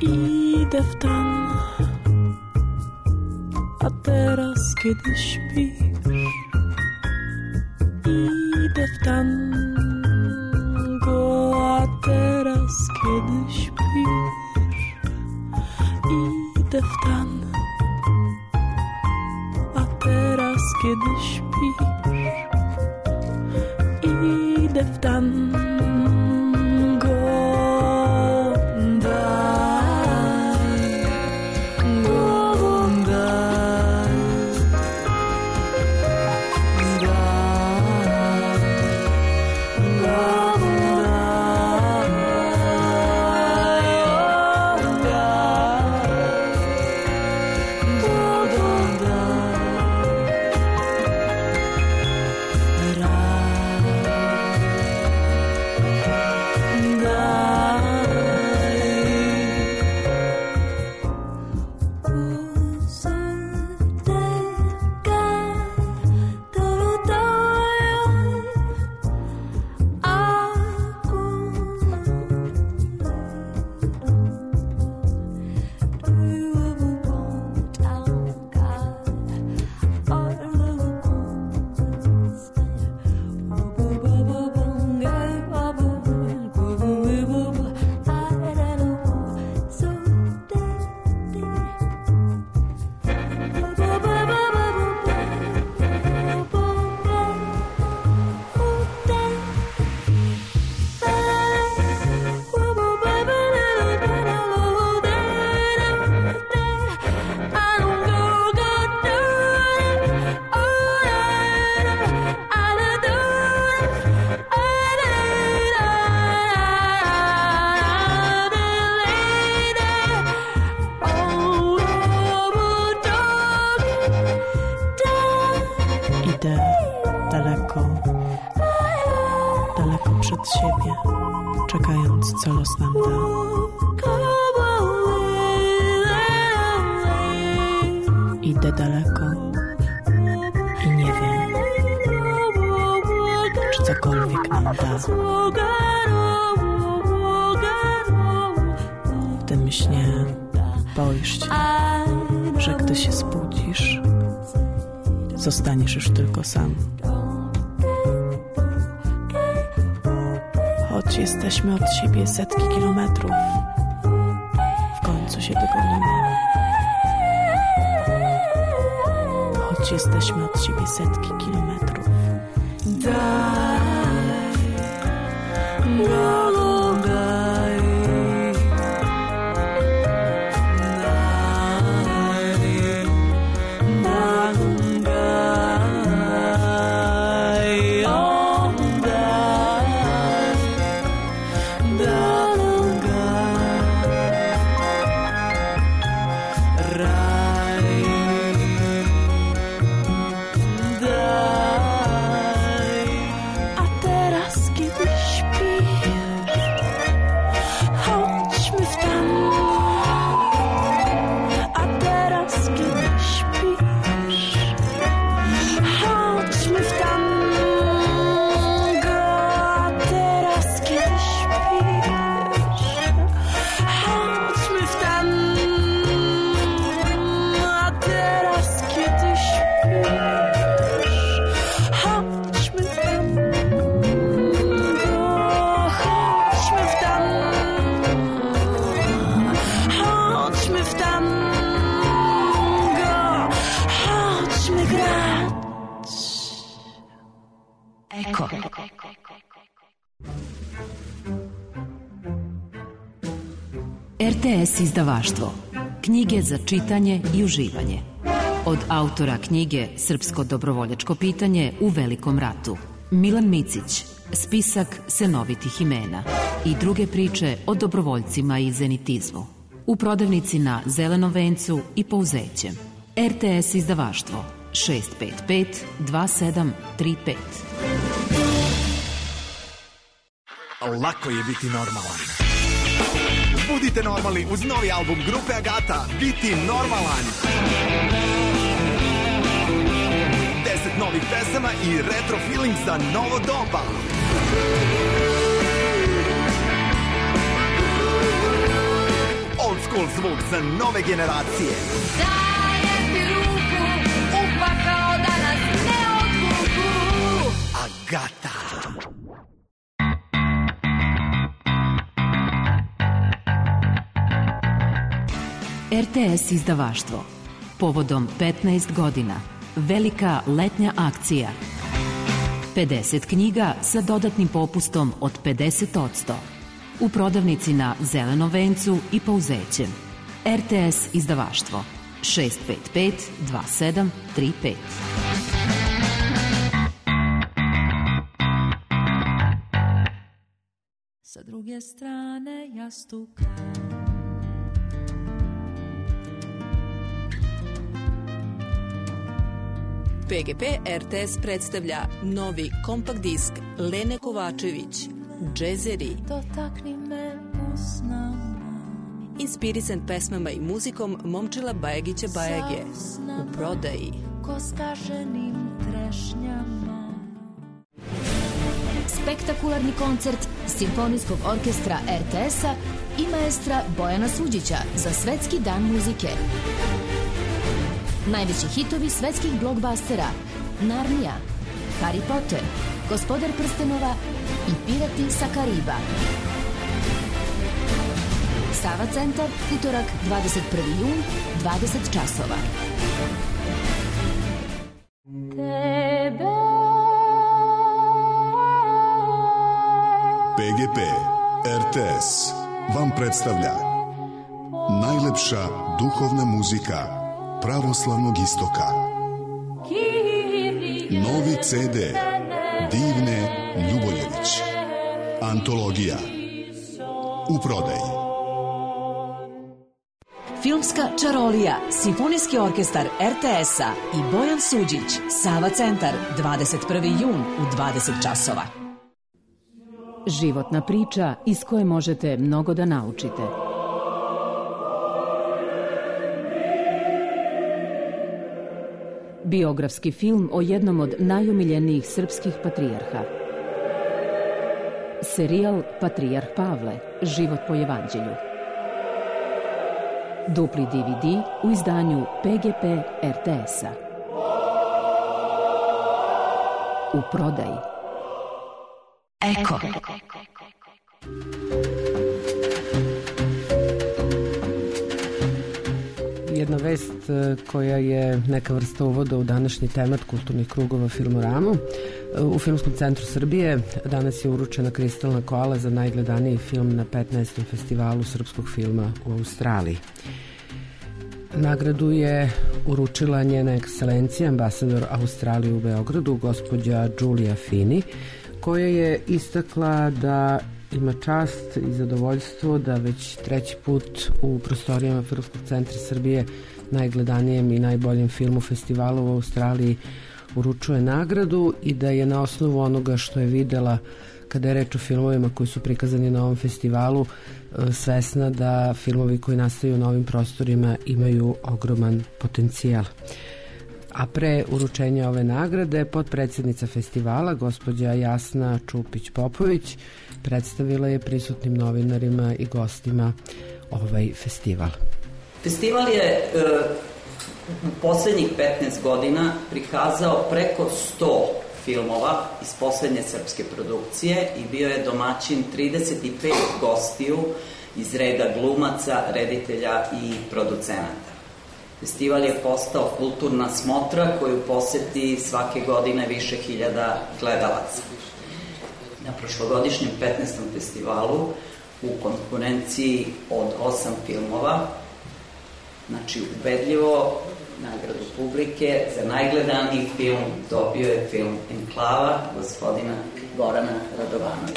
I deftan, a teraz kiedy śpisz, idę w tango, a teraz kiedy śpisz, idę w tango, a teraz kiedy śpisz, idę w tango. Co los nam da. Idę daleko i nie wiem, czy cokolwiek nam da. W tym śnie boisz się, że gdy się zbudzisz, zostaniesz już tylko sam. Choć jesteśmy od siebie setki kilometrów, w końcu się dogonimy. Choć jesteśmy od siebie setki kilometrów. Daj, Bogu daj, daj, Bogu daj, o daj. A teraz kiedy śpisz, chodźmy w tango. A teraz kiedy śpisz, chodźmy w tango. A teraz kiedy śpisz, chodźmy w tango. A teraz kiedy śpisz, chodźmy w tango. Chodźmy w tango. Chodźmy w tango. Chodźmy grać. Eko. R T S izdavaštvo. Knjige za čitanje i uživanje. Od autora knjige Srpsko dobrovoljačko pitanje u Velikom ratu. Milan Micić, spisak senovitih imena i druge priče o dobrovoljcima i zenitizmu. U prodavnici na Zelenom vencu i Pouzećem. R T S izdavaštvo šest pet pet dva sedam tri pet. Lako je biti normalan. Budite normalni uz novi album grupe Agata Biti normalan. Deset novih pesama i retro feeling za novo doba. Old school cool zvuk za nove generacije. Dajem ti ruku, upakao da nas ne odvuku. Agata. R T S izdavaštvo. Povodom petnaest godina. Velika letnja akcija. pedeset knjiga sa dodatnim popustom od pedeset posto. U prodavnici na Zelenom vencu i Pouzećem. R T S izdavaštvo. šest pet pet dva sedam tri pet. Sa druge strane jastuka P G P R T S predstavlja novi kompakt disk Lene Kovačević, Džezeri. Dotakni me usnama. Inspirisan pesmama i muzikom Momčila Bajagića Bajage. U prodaji. Ko skaženim trešnjama. Spektakularni koncert Simfonijskog orkestra R T S-a i maestra Bojana Suđića za Svetski dan muzike. Najveći hitovi svetskih blockbustera Narnija, Harry Potter, Gospodar prstenova i Pirati sa Kariba. Sava centar, utorak dvadeset prvi jun, dvadeset časova. Tebe P G P R T S vam predstavlja najlepša duhovna muzika pravoslavnog istoka. Novi C D Divne Ljuboljević. Antologija. U prodaji. Filmska čarolija, Simfonijski orkestar R T S-a i Bojan Suđić, Sava centar, dvadeset prvi jun u dvadeset časova. Životna priča iz koje možete mnogo da naučite. Biografski film o jednom od najomiljenijih srpskih patrijarha. Serijal Patrijarh Pavle, život po evanđelju. Dupli D V D u izdanju P G P R T S-a. U prodaji. Eko. Jedna vest koja je neka vrsta uvoda u današnji temat kulturnih krugova Filmoramu. U Filmskom centru Srbije danas je uručena kristalna koala za najgledaniji film na petnaestom festivalu srpskog filma u Australiji. Nagradu je uručila njena ekscelencija, ambasador Australije u Beogradu, gospođa Giulia Fini, koja je istakla da ima čast i zadovoljstvo da već treći put u prostorijama Filmskog centra Srbije najgledanijem i najboljem filmu festivala u Australiji uručuje nagradu i da je na osnovu onoga što je videla kada je reč o filmovima koji su prikazani na ovom festivalu svesna da filmovi koji nastaju na ovim prostorima imaju ogroman potencijal. A pre uručenja ove nagrade potpredsednica festivala, gospođa Jasna Čupić-Popović, predstavila je prisutnim novinarima i gostima ovaj festival. Festival je e, u poslednjih petnaest godina prikazao preko sto filmova iz poslednje srpske produkcije i bio je domaćin trideset pet gostiju iz reda glumaca, reditelja i producenata. Festival je postao kulturna smotra koju poseti svake godine više hiljada gledalaca. Na prošlogodišnjem petnaestom festivalu u konkurenciji od osam filmova, znači ubedljivo nagradu publike za najgledaniji film dobio je film Enklava gospodina Gorana Radovanovića.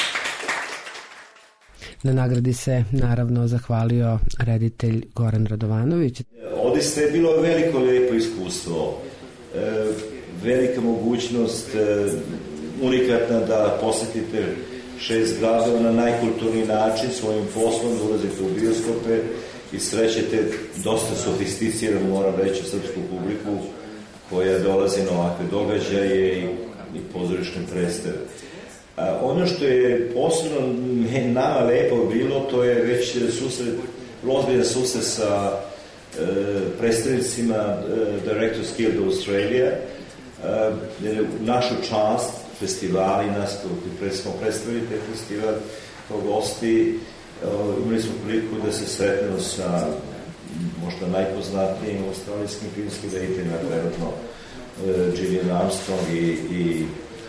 Na nagradi se naravno zahvalio reditelj Goran Radovanović. Ovde ste bilo veliko lepo iskustvo, e, velika mogućnost, e, unikatna da posetite šest gradova na najkulturniji način svojim poslom, da ulazite u bioskope i srećete dosta sofisticiranu, moram reći, srpsku publiku koja dolazi na ovakve događaje i, i pozorišne predstave. A ono što je posebno nama lepo bilo, to je već susret ozbiljan susret sa e, predstavnicima e, Directors Guild Australia, e, jer u našu čast festivali, nas koji smo predstavili te festival kao gosti, e, imali smo priliku da se sretnemo sa možda najpoznatijim australijskim filmskim rediteljima, trenutno e, Gillian Armstrong i, i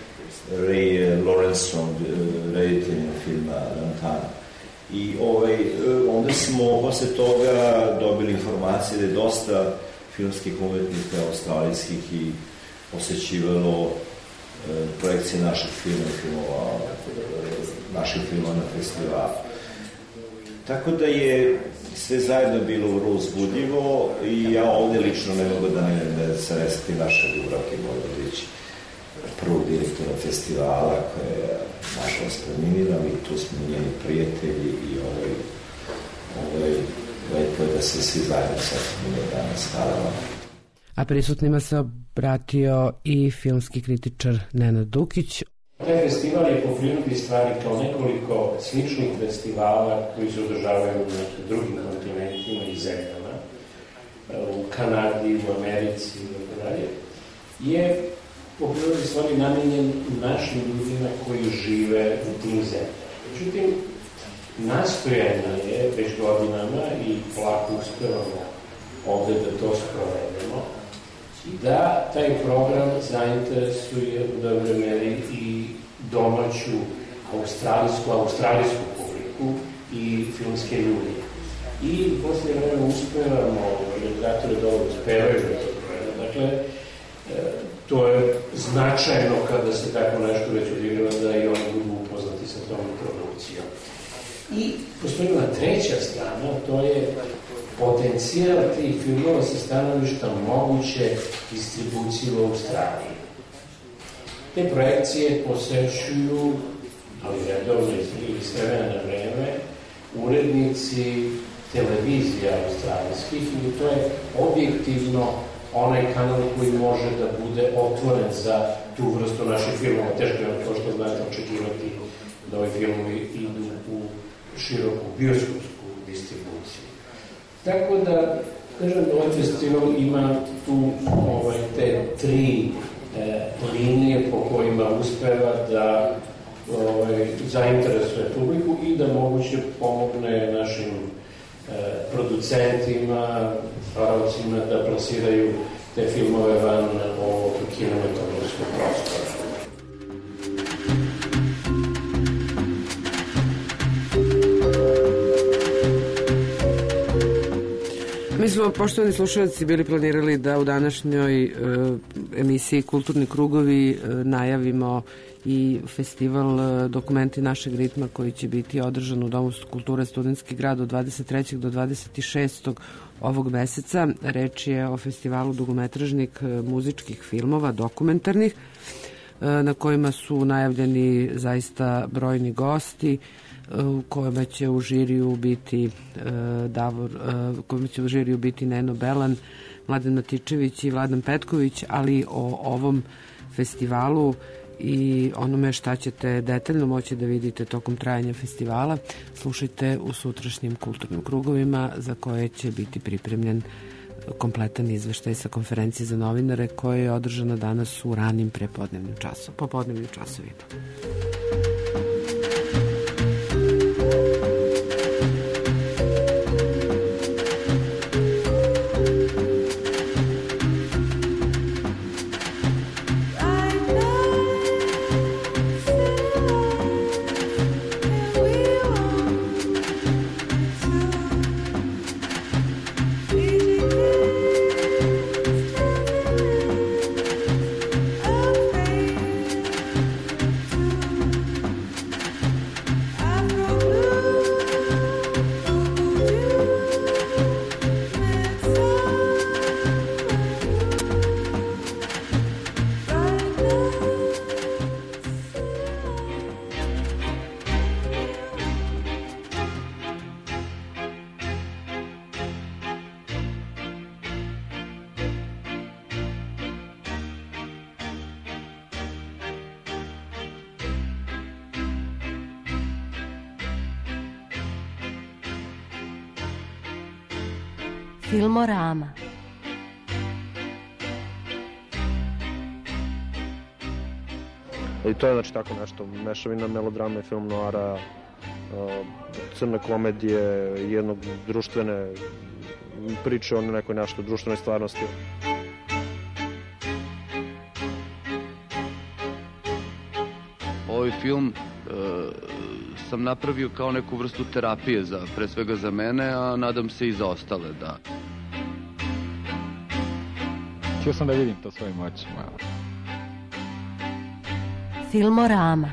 Ray Lawrenceom, rediteljem filma Lantana. I ovaj, onda smo posle toga dobili informacije da je dosta filmskih umetnika australijskih i posećivalo e, projekcije naših filma, filmova, naših filmova na festivalu. Tako da je sve zajedno bilo vrlo uzbudljivo i ja ovde lično ne mogu da ne, ne se reseti naše Dubravke Mojlović, prvog direktora festivala koja je nažalost preminila i tu smo njeni prijatelji i ovaj, ovaj, lepo je da se svi zajedno setimo danas. Hvala vam. A prisutnima se obratio i filmski kritičar Nenad Dukić. Taj festival je po prirodi stvari kao nekoliko sličnih festivala koji se održavaju na drugim kontinentima i zemljama, u Kanadi, u Americi i tako dalje, je po prirodi stvari namenjen našim ljudima koji žive u tim zemljama. Međutim, nastojanja je već godinama i polako uspevamo ovde da to sprovedemo, da taj program zainteresuje u dobroj meri i domaću australijsku, australijsku publiku i filmske ljude. I posle vremena uspevamo, organizatori dobro uspevaju da to provedemo. Dakle, to je značajno kada se tako nešto već odigrava da i oni budu upoznati sa tom produkcijom. I postoji jedna treća strana, to je potencijal tih filmova sa stanovišta moguće distribucije u Australiji. Te projekcije posećuju, ali redovno ili s vremena na vreme, urednici televizija australijskih i to je objektivno onaj kanal koji može da bude otvoren za tu vrstu naših filmova. Teško je to što znate očekivati da ovi filmovi idu u široku bioskopsku distribuciju. Tako da, kažem, ovaj festival ima tu ovaj, te tri e, linije po kojima uspeva da ovaj, zainteresuje publiku i da moguće pomogne našim e, producentima, stvaravcima da plasiraju te filmove van ovog kinematografskog prostora. Mi smo, poštovani slušalci, bili planirali da u današnjoj e, emisiji Kulturni krugovi e, najavimo i festival e, Dokumenti našeg ritma koji će biti održan u Domu kulture Studentski grad od dvadeset trećeg do dvadeset šestog ovog meseca. Reč je o festivalu dugometražnih e, muzičkih filmova, dokumentarnih, e, na kojima su najavljeni zaista brojni gosti, u kojima će u žiriju biti uh, Davor, uh, u kojima će u žiriju biti Neno Belan, Mladen Matičević i Vladan Petković, ali o ovom festivalu i onome šta ćete detaljno moći da vidite tokom trajanja festivala slušajte u sutrašnjim kulturnim krugovima za koje će biti pripremljen kompletan izveštaj sa konferencije za novinare koja je održana danas u ranim prepodnevnim časom, popodnevnim časovima. Blue Filmorama. I to je znači tako nešto, mešavina melodrame, film noara, crne komedije, jednog društvene priče o nekoj nešto društvenoj stvarnosti. Ovaj film e, sam napravio kao neku vrstu terapije, za, pre svega za mene, a nadam se i za ostale, da. Htio sam da vidim to svojim očima. Filmorama.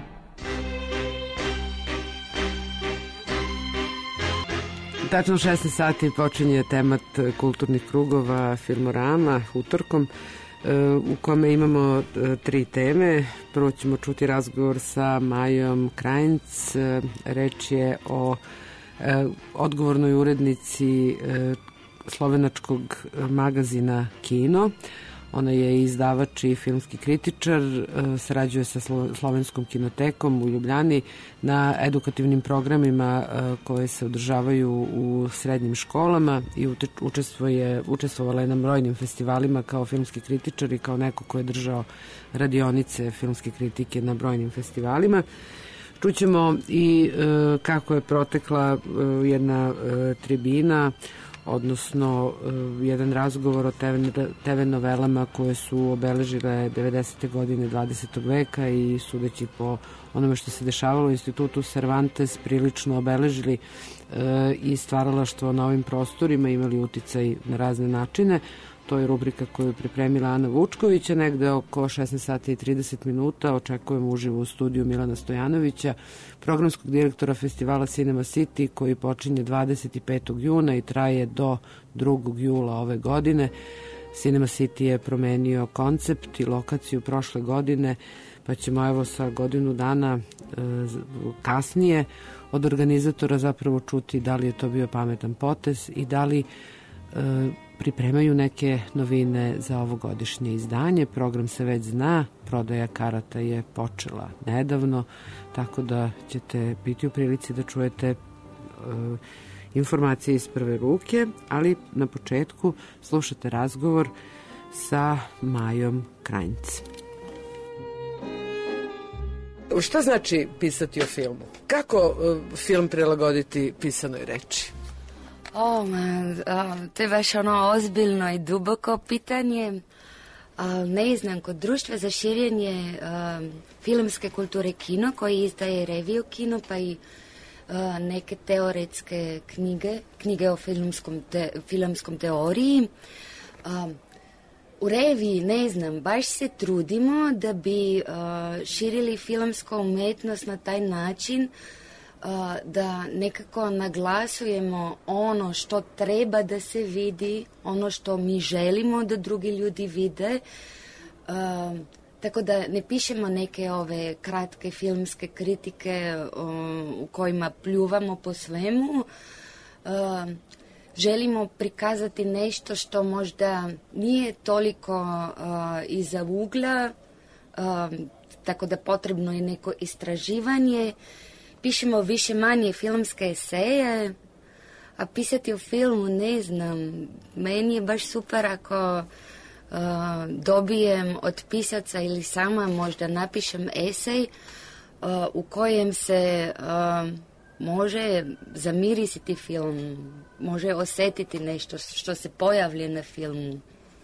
Tačno šesnaest sati počinje temat kulturnih krugova Filmorama utorkom, u kome imamo tri teme. Prvo ćemo čuti razgovor sa Majom Krajnc. Reč je o odgovornoj urednici slovenačkog magazina Kino. Ona je izdavač i filmski kritičar, sarađuje sa Slovenskom kinotekom u Ljubljani na edukativnim programima koje se održavaju u srednjim školama i učestvuje, učestvovala je na brojnim festivalima kao filmski kritičar i kao neko ko je držao radionice filmske kritike na brojnim festivalima. Čućemo i kako je protekla jedna tribina, odnosno jedan razgovor o te ve novelama koje su obeležile devedesete godine dvadesetog veka i sudeći po onome što se dešavalo u institutu Cervantes prilično obeležili i stvaralaštvo na ovim prostorima, imali uticaj na razne načine. To je rubrika koju je pripremila Ana Vučković, a negde oko šesnaest sati i trideset minuta očekujemo uživo u studiju Milana Stojanovića, programskog direktora festivala Cinema City, koji počinje dvadeset petog juna i traje do drugog jula ove godine. Cinema City je promenio koncept i lokaciju prošle godine, pa ćemo evo sa godinu dana e, kasnije od organizatora zapravo čuti da li je to bio pametan potez i da li e, pripremaju neke novine za ovogodišnje izdanje. Program se već zna, prodaja karata je počela nedavno, tako da ćete biti u prilici da čujete e, informacije iz prve ruke, ali na početku slušate razgovor sa Majom Krajnc. Šta znači pisati o filmu? Kako e, film prilagoditi pisanoj reči? O, man, a, to je baš ono ozbiljno i duboko pitanje. A, ne znam, kod Društva za širenje a, filmske kulture Kino, koji izdaje reviju Kino, pa i a, neke teoretske knjige, knjige o filmskom, te, filmskom teoriji. A, u reviji, ne znam, baš se trudimo da bi a, širili filmsku umetnost na taj način da nekako naglasujemo ono što treba da se vidi, ono što mi želimo da drugi ljudi vide. Uh, tako da ne pišemo neke ove kratke filmske kritike uh, u kojima pljuvamo po svemu. Uh, želimo prikazati nešto što možda nije toliko uh, iza ugla, uh, tako da potrebno je neko istraživanje. Pišemo više manje filmske eseje, a pisati o filmu, ne znam, meni je baš super ako uh, dobijem od pisaca ili sama možda napišem esej uh, u kojem se uh, može zamirisiti film, može osjetiti nešto što se pojavlja na filmu.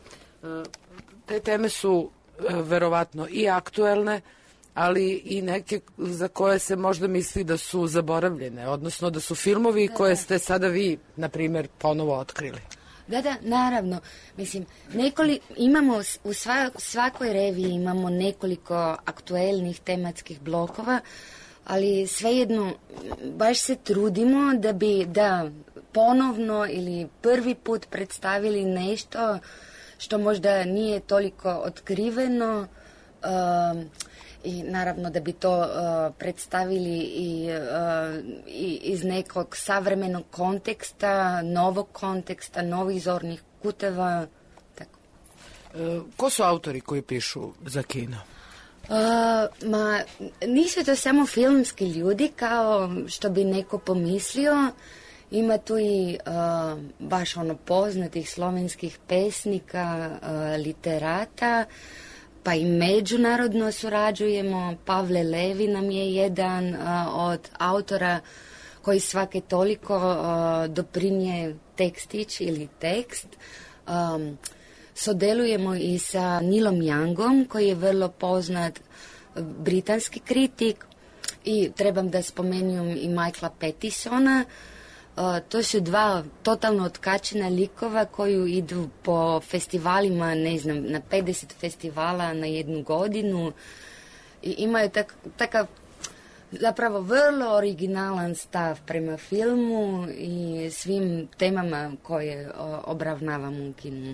Te teme su verovatno i aktuelne, ali i neke za koje se možda misli da su zaboravljene, odnosno da su filmovi da, koje ste sada vi, na primjer, ponovo otkrili. Da, da, naravno. Mislim, nekoli, imamo u sva, svakoj reviji imamo nekoliko aktuelnih tematskih blokova, ali svejedno baš se trudimo da bi da ponovno ili prvi put predstavili nešto što možda nije toliko otkriveno, uh, i naravno da bi to uh, predstavili i, uh, i iz nekog savremenog konteksta, novog konteksta, novih zornih kuteva. Tako. E, ko su autori koji pišu za kino? Uh, ma, nisu to samo filmski ljudi kao što bi neko pomislio. Ima tu i uh, baš ono poznatih slovenskih pesnika, uh, literata, pa i međunarodno surađujemo. Pavle Levi nam je jedan uh, od autora koji svake toliko uh, doprinje tekstić ili tekst. Um, sodelujemo i sa Neilom Youngom, koji je vrlo poznat britanski kritik, i trebam da spomenem i Michaela Pattisona. Uh, to su dva totalno otkačena likova koji idu po festivalima, ne znam, na pedeset festivala na jednu godinu i imaju tak, takav zapravo vrlo originalan stav prema filmu i svim temama koje o, obravnavamo u kinu.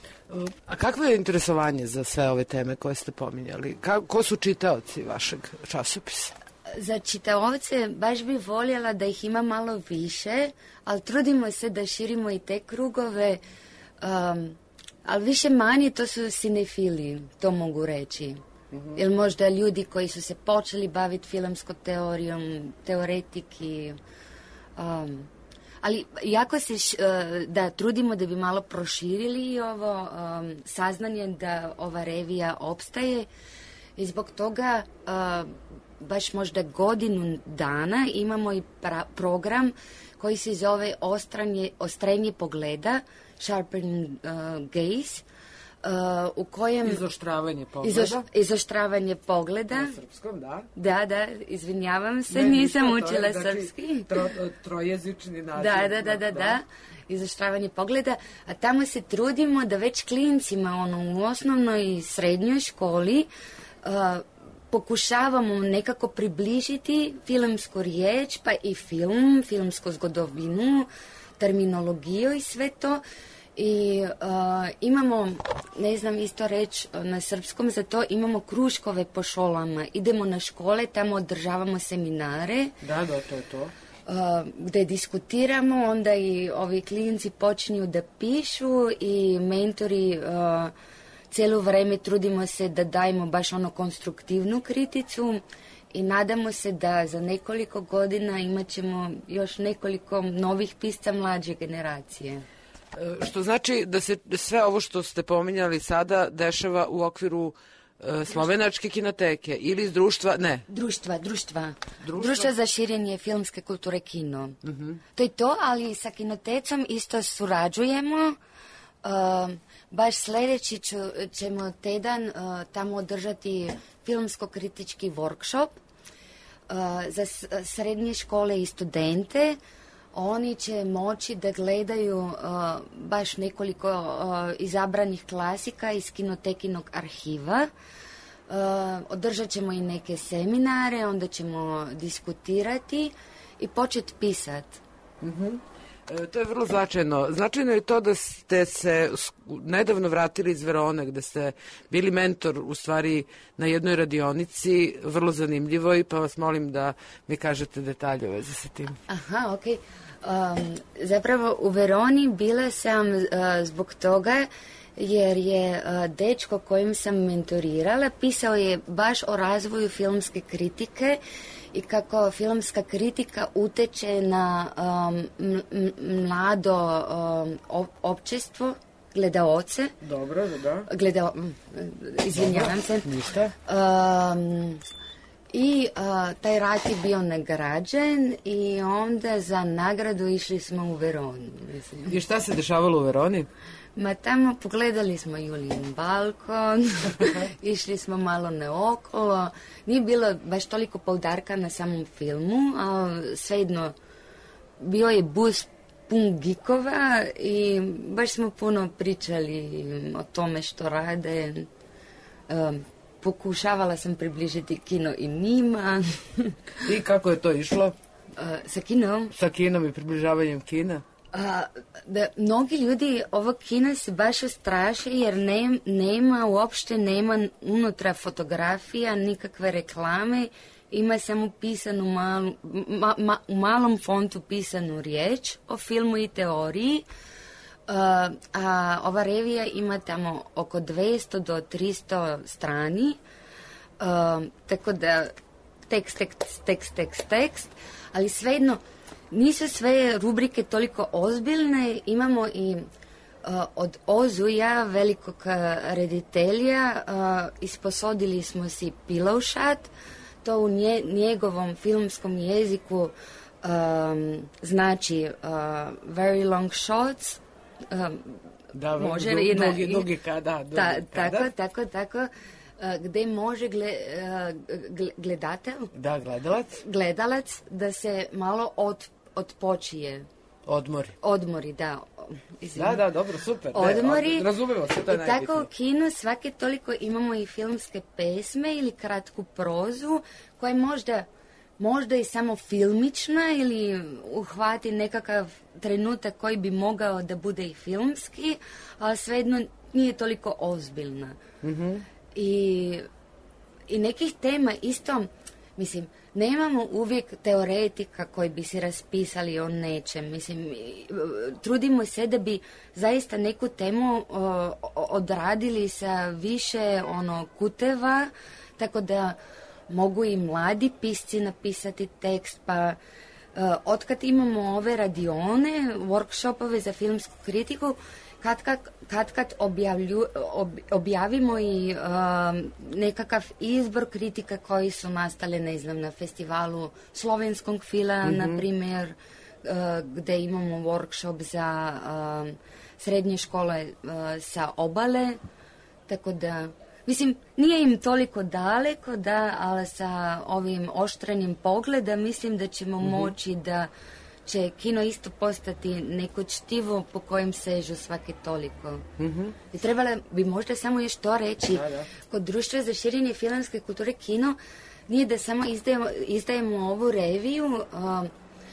A kakvo je interesovanje za sve ove teme koje ste pominjali? Ka, ko su čitaoci vašeg časopisa? Za čitaoce baš bi voljela da ih ima malo više, ali trudimo se da širimo i te krugove, um, ali više manje to su cinefili, to mogu reći. Mm-hmm. Ili možda ljudi koji su se počeli baviti filmskom teorijom, teoretiki, um, ali jako se š, uh, da trudimo da bi malo proširili ovo um, saznanje da ova revija opstaje i zbog toga uh, baš možda godinu dana imamo i pra- program koji se zove Ostranje, Ostrenje pogleda, Sharpening uh, Gaze, uh, u kojem... Izoštravanje pogleda. Izoš, izoštravanje pogleda. Na srpskom, da. Da, da, izvinjavam se, ne, nisam ništa, učila je, znači, srpski. Tro, trojezični naziv. Da, da, da, da, da. Izoštravanje pogleda, a tamo se trudimo da već klincima ono, u osnovnoj i srednjoj školi uh, pokušavamo nekako približiti filmsku riječ, pa i film, filmsku zgodovinu, terminologiju i sve to. I uh, imamo, ne znam isto reći na srpskom, za to imamo kruškove po školama. Idemo na škole, tamo održavamo seminare. Da, da, to je to. Uh, gde diskutiramo, onda i ovi klinci počinju da pišu i mentori uh, cijelo vreme trudimo se da dajemo baš ono konstruktivnu kriticu i nadamo se da za nekoliko godina imat ćemo još nekoliko novih pisca mlađe generacije. Što znači da se sve ovo što ste pominjali sada dešava u okviru e, slovenačke kinoteke ili iz društva, ne? Društva, društva. Društva, društva za širenje filmske kulture kino. Uh-huh. To je to, ali sa kinotecom isto surađujemo. Uh, baš sljedeći ću, ćemo tedan uh, tamo održati filmsko-kritički workshop uh, za s- srednje škole i studente. Oni će moći da gledaju uh, baš nekoliko uh, izabranih klasika iz kinotekinog arhiva. Uh, održat ćemo i neke seminare, onda ćemo diskutirati i početi pisati. Uh-huh. E, to je vrlo značajno. Značajno je to da ste se nedavno vratili iz Verone, gde ste bili mentor u stvari na jednoj radionici, vrlo zanimljivoj, pa vas molim da mi kažete detalje u vezi sa tim. Aha, okej. Okay. Um, zapravo u Veroni bila sam uh, zbog toga jer je uh, dečko kojim sam mentorirala pisao je baš o razvoju filmske kritike i kako filmska kritika uteče na um, m- mlado um, općestvo, gledaoce. Dobro, da. Gledao, izvinjavam se. Ništa. Um, I uh, taj rad je bio nagrađen i onda za nagradu išli smo u Veronu. Mislim. I šta se dešavalo u Veroni? Ma tamo pogledali smo Julijin balkon, išli smo malo naokolo. Nije bilo baš toliko poudarka na samom filmu, ali svejedno bio je bus pun gikova i baš smo puno pričali o tome što rade. Um, Pokušavala sam približiti kino i njima. I kako je to išlo? Uh, sa kinom? Sa kinom i približavanjem kina? Uh, da, mnogi ljudi ovog kina se baš ustraše jer ne, nema, uopšte nema unutra fotografija, nikakve reklame, ima samo pisanu malu, ma, ma, u malom fontu pisanu riječ o filmu i teoriji. Uh, a ova revija ima tamo oko dvesta do tristo strani, uh, tako da tekst, tekst, tekst, tekst, tekst, ali svejedno nisu sve rubrike toliko ozbiljne, imamo i uh, od Ozuja, velikog uh, reditelja, uh, isposodili smo si Pilowšat, to u nje, njegovom filmskom jeziku um, znači uh, very long shots, um, da, može, du, jedna, dugi, dugi kada, dugi ta, kada. Tako, tako, tako, uh, gde može gle, uh, gledatelj, da, gledalac, gledalac da se malo od, odpočije. Odmori. Odmori, da. Izvim. Da, da, dobro, super. Odmori. Ne, razumemo se, to je I najbitnije. tako u kinu svake toliko imamo i filmske pesme ili kratku prozu koja je možda, možda i samo filmična ili uhvati nekakav trenutak koji bi mogao da bude i filmski, ali svejedno nije toliko ozbiljna. Mm-hmm. I, I nekih tema isto, mislim, nemamo uvijek teoretika koji bi se raspisali o nečem. Mislim, trudimo se da bi zaista neku temu o, odradili sa više ono kuteva, tako da mogu i mladi pisci napisati tekst, pa uh, otkad imamo ove radione, workshopove za filmsku kritiku, kad kad, kad, kad objavlju, ob, objavimo i uh, nekakav izbor kritika koji su nastale, ne znam, na festivalu slovenskog fila, mm-hmm. na primjer, uh, gde imamo workshop za uh, srednje škole uh, sa obale, tako da, mislim, nije im toliko daleko, da, ali sa ovim oštrenim pogleda mislim da ćemo mm-hmm. moći da će kino isto postati neko čtivo po kojem sežu svake toliko. Mm-hmm. I trebala bi možda samo još to reći. Da, da. Kod Društva za širenje filmske kulture kino nije da samo izdajemo, izdajemo ovu reviju uh,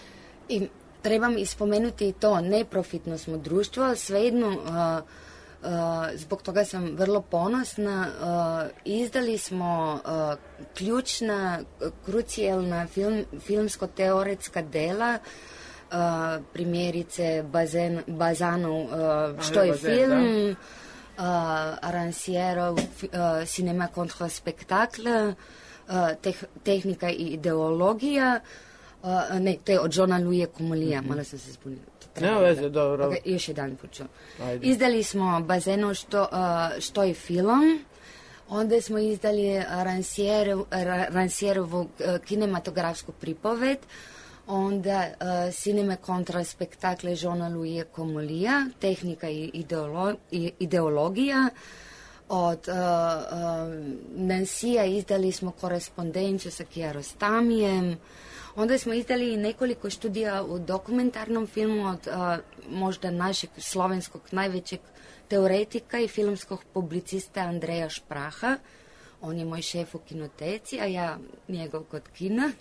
i trebam ispomenuti i to, neprofitno smo društvo, ali svejedno uh, uh, zbog toga sam vrlo ponosna. Uh, izdali smo uh, ključna, krucijalna film, filmsko-teoretska dela, Uh, primjerice bazen, Bazanov, uh, što je bazen, film, uh, Arancierov, uh, Cinema contre spektakle, uh, teh, tehnika i ideologija, uh, ne, to je od Johna Louisa Comolija, mm-hmm. malo sam se spunila. Ne veze, dobro. Okay, još jedan put. Izdali smo Bazeno što, uh, što je film, onda smo izdali Rancierov, Rancierovu uh, kinematografsku pripoved, onda uh, Cinema kontra spektakle Johna Louisa Comolija, tehnika i, ideolo, i ideologija. Od uh, uh, Nansija izdali smo korespondenciju sa Kiarostamijem. Onda smo izdali nekoliko studija u dokumentarnom filmu od uh, možda našeg slovenskog najvećeg teoretika i filmskog publicista Andreja Špraha. On je moj šef u kinoteci, a ja njegov kod kina.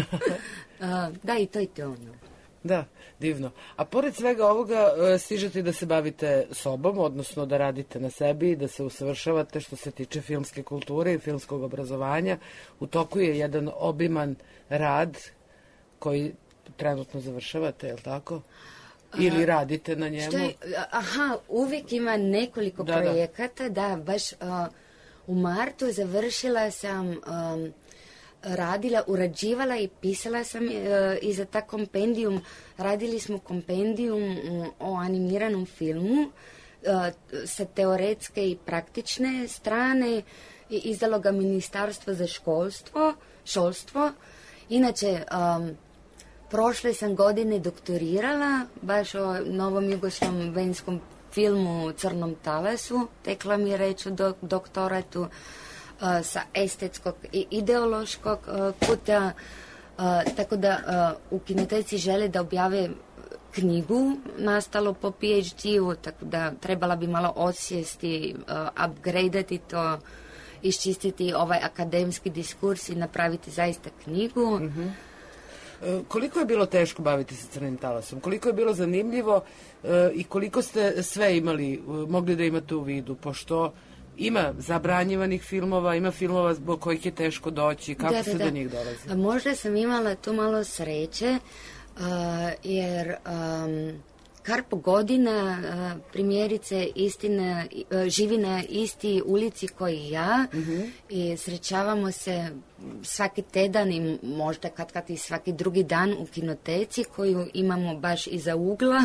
uh, da, i to i to ono. Da, divno. A pored svega ovoga stižete da se bavite sobom, odnosno da radite na sebi, da se usavršavate što se tiče filmske kulture i filmskog obrazovanja. U toku je jedan obiman rad koji trenutno završavate, je li tako? Ili radite na njemu? Što je, aha, uvijek ima nekoliko da, projekata, da, da baš uh, u martu završila sam, um, radila, urađivala i pisala sam uh, i za ta kompendijum, radili smo kompendijum um, o animiranom filmu uh, sa teoretske i praktične strane i izdalo ga Ministarstvo za školstvo, školstvo. Inače, um, prošle sam godine doktorirala baš o novom jugoslovenskom filmu Crnom talasu, tekla mi je reč o do, doktoratu uh, sa estetskog i ideološkog uh, puta, uh, tako da uh, u kinoteci žele da objave knjigu nastalo po P H D-u, tako da trebala bi malo odsjesti, uh, upgradeati to, iščistiti ovaj akademski diskurs i napraviti zaista knjigu. Mm-hmm. Koliko je bilo teško baviti se Crnim talasom? Koliko je bilo zanimljivo e, i koliko ste sve imali, mogli da imate u vidu? Pošto ima zabranjivanih filmova, ima filmova zbog kojih je teško doći. Kako da, se da, do njih dolazi? Možda sam imala tu malo sreće, uh, jer um, karpo godina, primjerice, istina, živi na isti ulici koji ja mm-hmm. i srećavamo se svaki tjedan i možda kad kad i svaki drugi dan u kinoteci koju imamo baš iza ugla.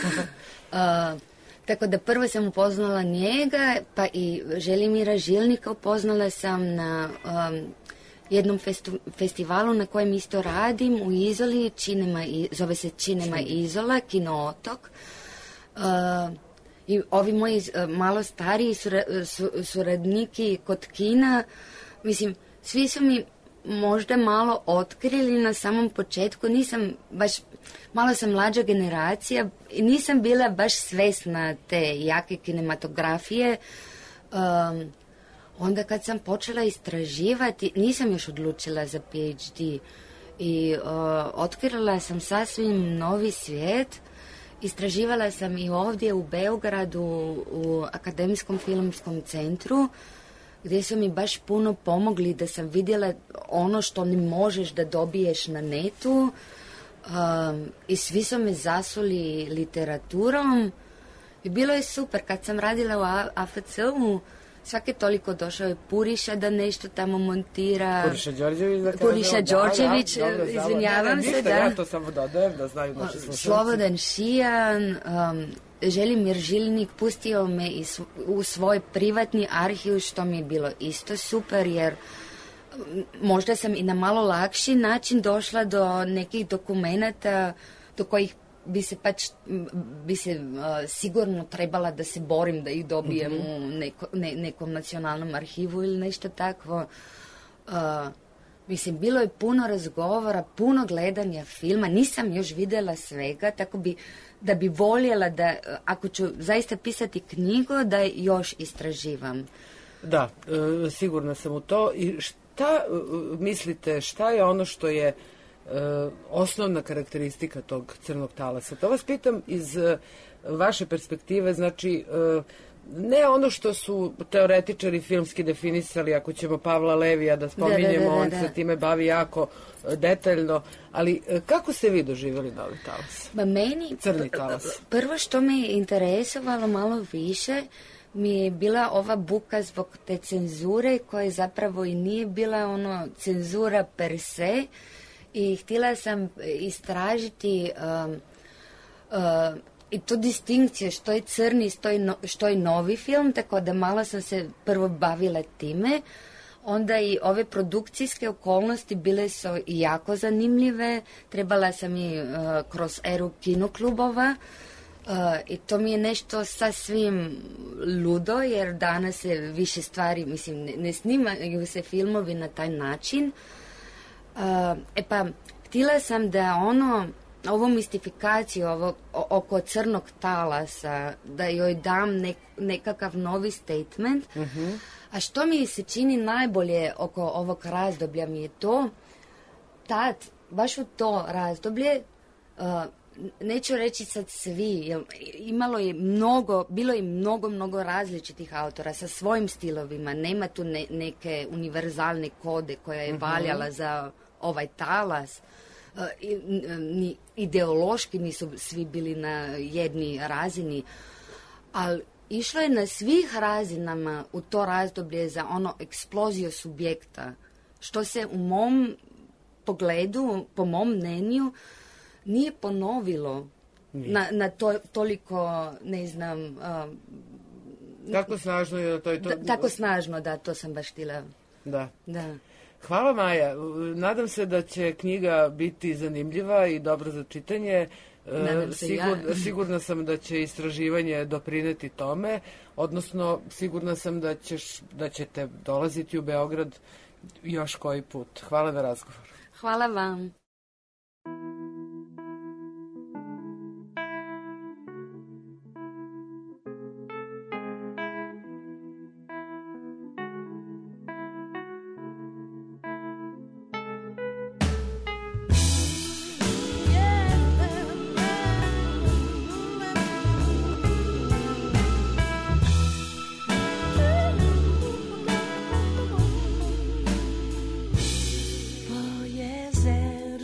uh, tako da prvo sam upoznala njega, pa i Želimira Žilnika upoznala sam na um, jednom festu, festivalu na kojem isto radim u Izoli, Cinema, zove se Cinema Izola, Kinootok. Uh, I ovi moji uh, malo stariji sura, su, suradniki kod kina, mislim, svi su mi možda malo otkrili na samom početku, nisam baš, malo sam mlađa generacija i nisam bila baš svesna te jake kinematografije. Um, Onda kad sam počela istraživati, nisam još odlučila za P H D i uh, otkrila sam sasvim novi svijet. Istraživala sam i ovdje u Beogradu u Akademijskom filmskom centru, gdje su mi baš puno pomogli da sam vidjela ono što ne možeš da dobiješ na netu. Um, I svi su me zasuli literaturom i bilo je super. Kad sam radila u A F C-u, svake toliko došao je Puriša da nešto tamo montira. Puriša Đorđević. Da Puriša Đorđević, da, da, izvinjavam ne, se. Ništa, da. Ja to samo dodajem da znaju naši slušalci. Slobodan Šijan, um, Želimir Žilnik pustio me i su, u svoj privatni arhiv, što mi je bilo isto super, jer možda sam i na malo lakši način došla do nekih dokumenata do kojih bi se pač, bi se uh, sigurno trebala da se borim da ih dobijem mm-hmm. u neko, ne, nekom nacionalnom arhivu ili nešto takvo. Uh, mislim, bilo je puno razgovora, puno gledanja filma, nisam još vidjela svega, tako bi, da bi voljela da, ako ću zaista pisati knjigu, da još istraživam. Da, e, sigurna sam u to. I šta e, mislite, šta je ono što je E, osnovna karakteristika tog crnog talasa? To vas pitam iz e, vaše perspektive, znači e, ne ono što su teoretičari filmski definisali, ako ćemo Pavla Levija da spominjemo, da, da, da, da. On se time bavi jako e, detaljno, ali e, kako ste vi doživjeli novi talas? Ba meni, crni talas. Prvo što me je interesovalo malo više mi je bila ova buka zbog te cenzure, koja zapravo i nije bila ono cenzura per se. I htjela sam istražiti um, uh, i tu distinkciju što je crni, što je, no, što je novi film, tako da malo sam se prvo bavila time. Onda i ove produkcijske okolnosti bile su jako zanimljive. Trebala sam i uh, kroz eru kinoklubova uh, i to mi je nešto sasvim ludo, jer danas se više stvari, mislim, ne, ne snimaju se filmovi na taj način. Uh, e pa, htjela sam da ono, ovu mistifikaciju ovo, o, oko crnog talasa, da joj dam nek, nekakav novi statement. Uh-huh. A što mi se čini najbolje oko ovog razdoblja mi je to, tad, baš u to razdoblje, uh, neću reći sad svi, jer imalo je mnogo, bilo je mnogo, mnogo različitih autora sa svojim stilovima, nema tu ne, neke univerzalne kode koja je valjala za ovaj talas. Uh, i, ni, ideološki nisu svi bili na jedni razini, ali išlo je na svih razinama u to razdoblje za ono eksploziju subjekta, što se u mom pogledu, po mom mnenju, nije ponovilo na, na to, toliko, ne znam... Uh, tako snažno je to, to... Da, tako snažno, da, to sam baš htjela. Da. Da. Hvala, Maja. Nadam se da će knjiga biti zanimljiva i dobra za čitanje. Nadam se Sigur, ja. Sigurna sam da će istraživanje doprineti tome, odnosno sigurna sam da, ćeš, da ćete dolaziti u Beograd još koji put. Hvala na razgovor. Hvala vam. Tvoje zero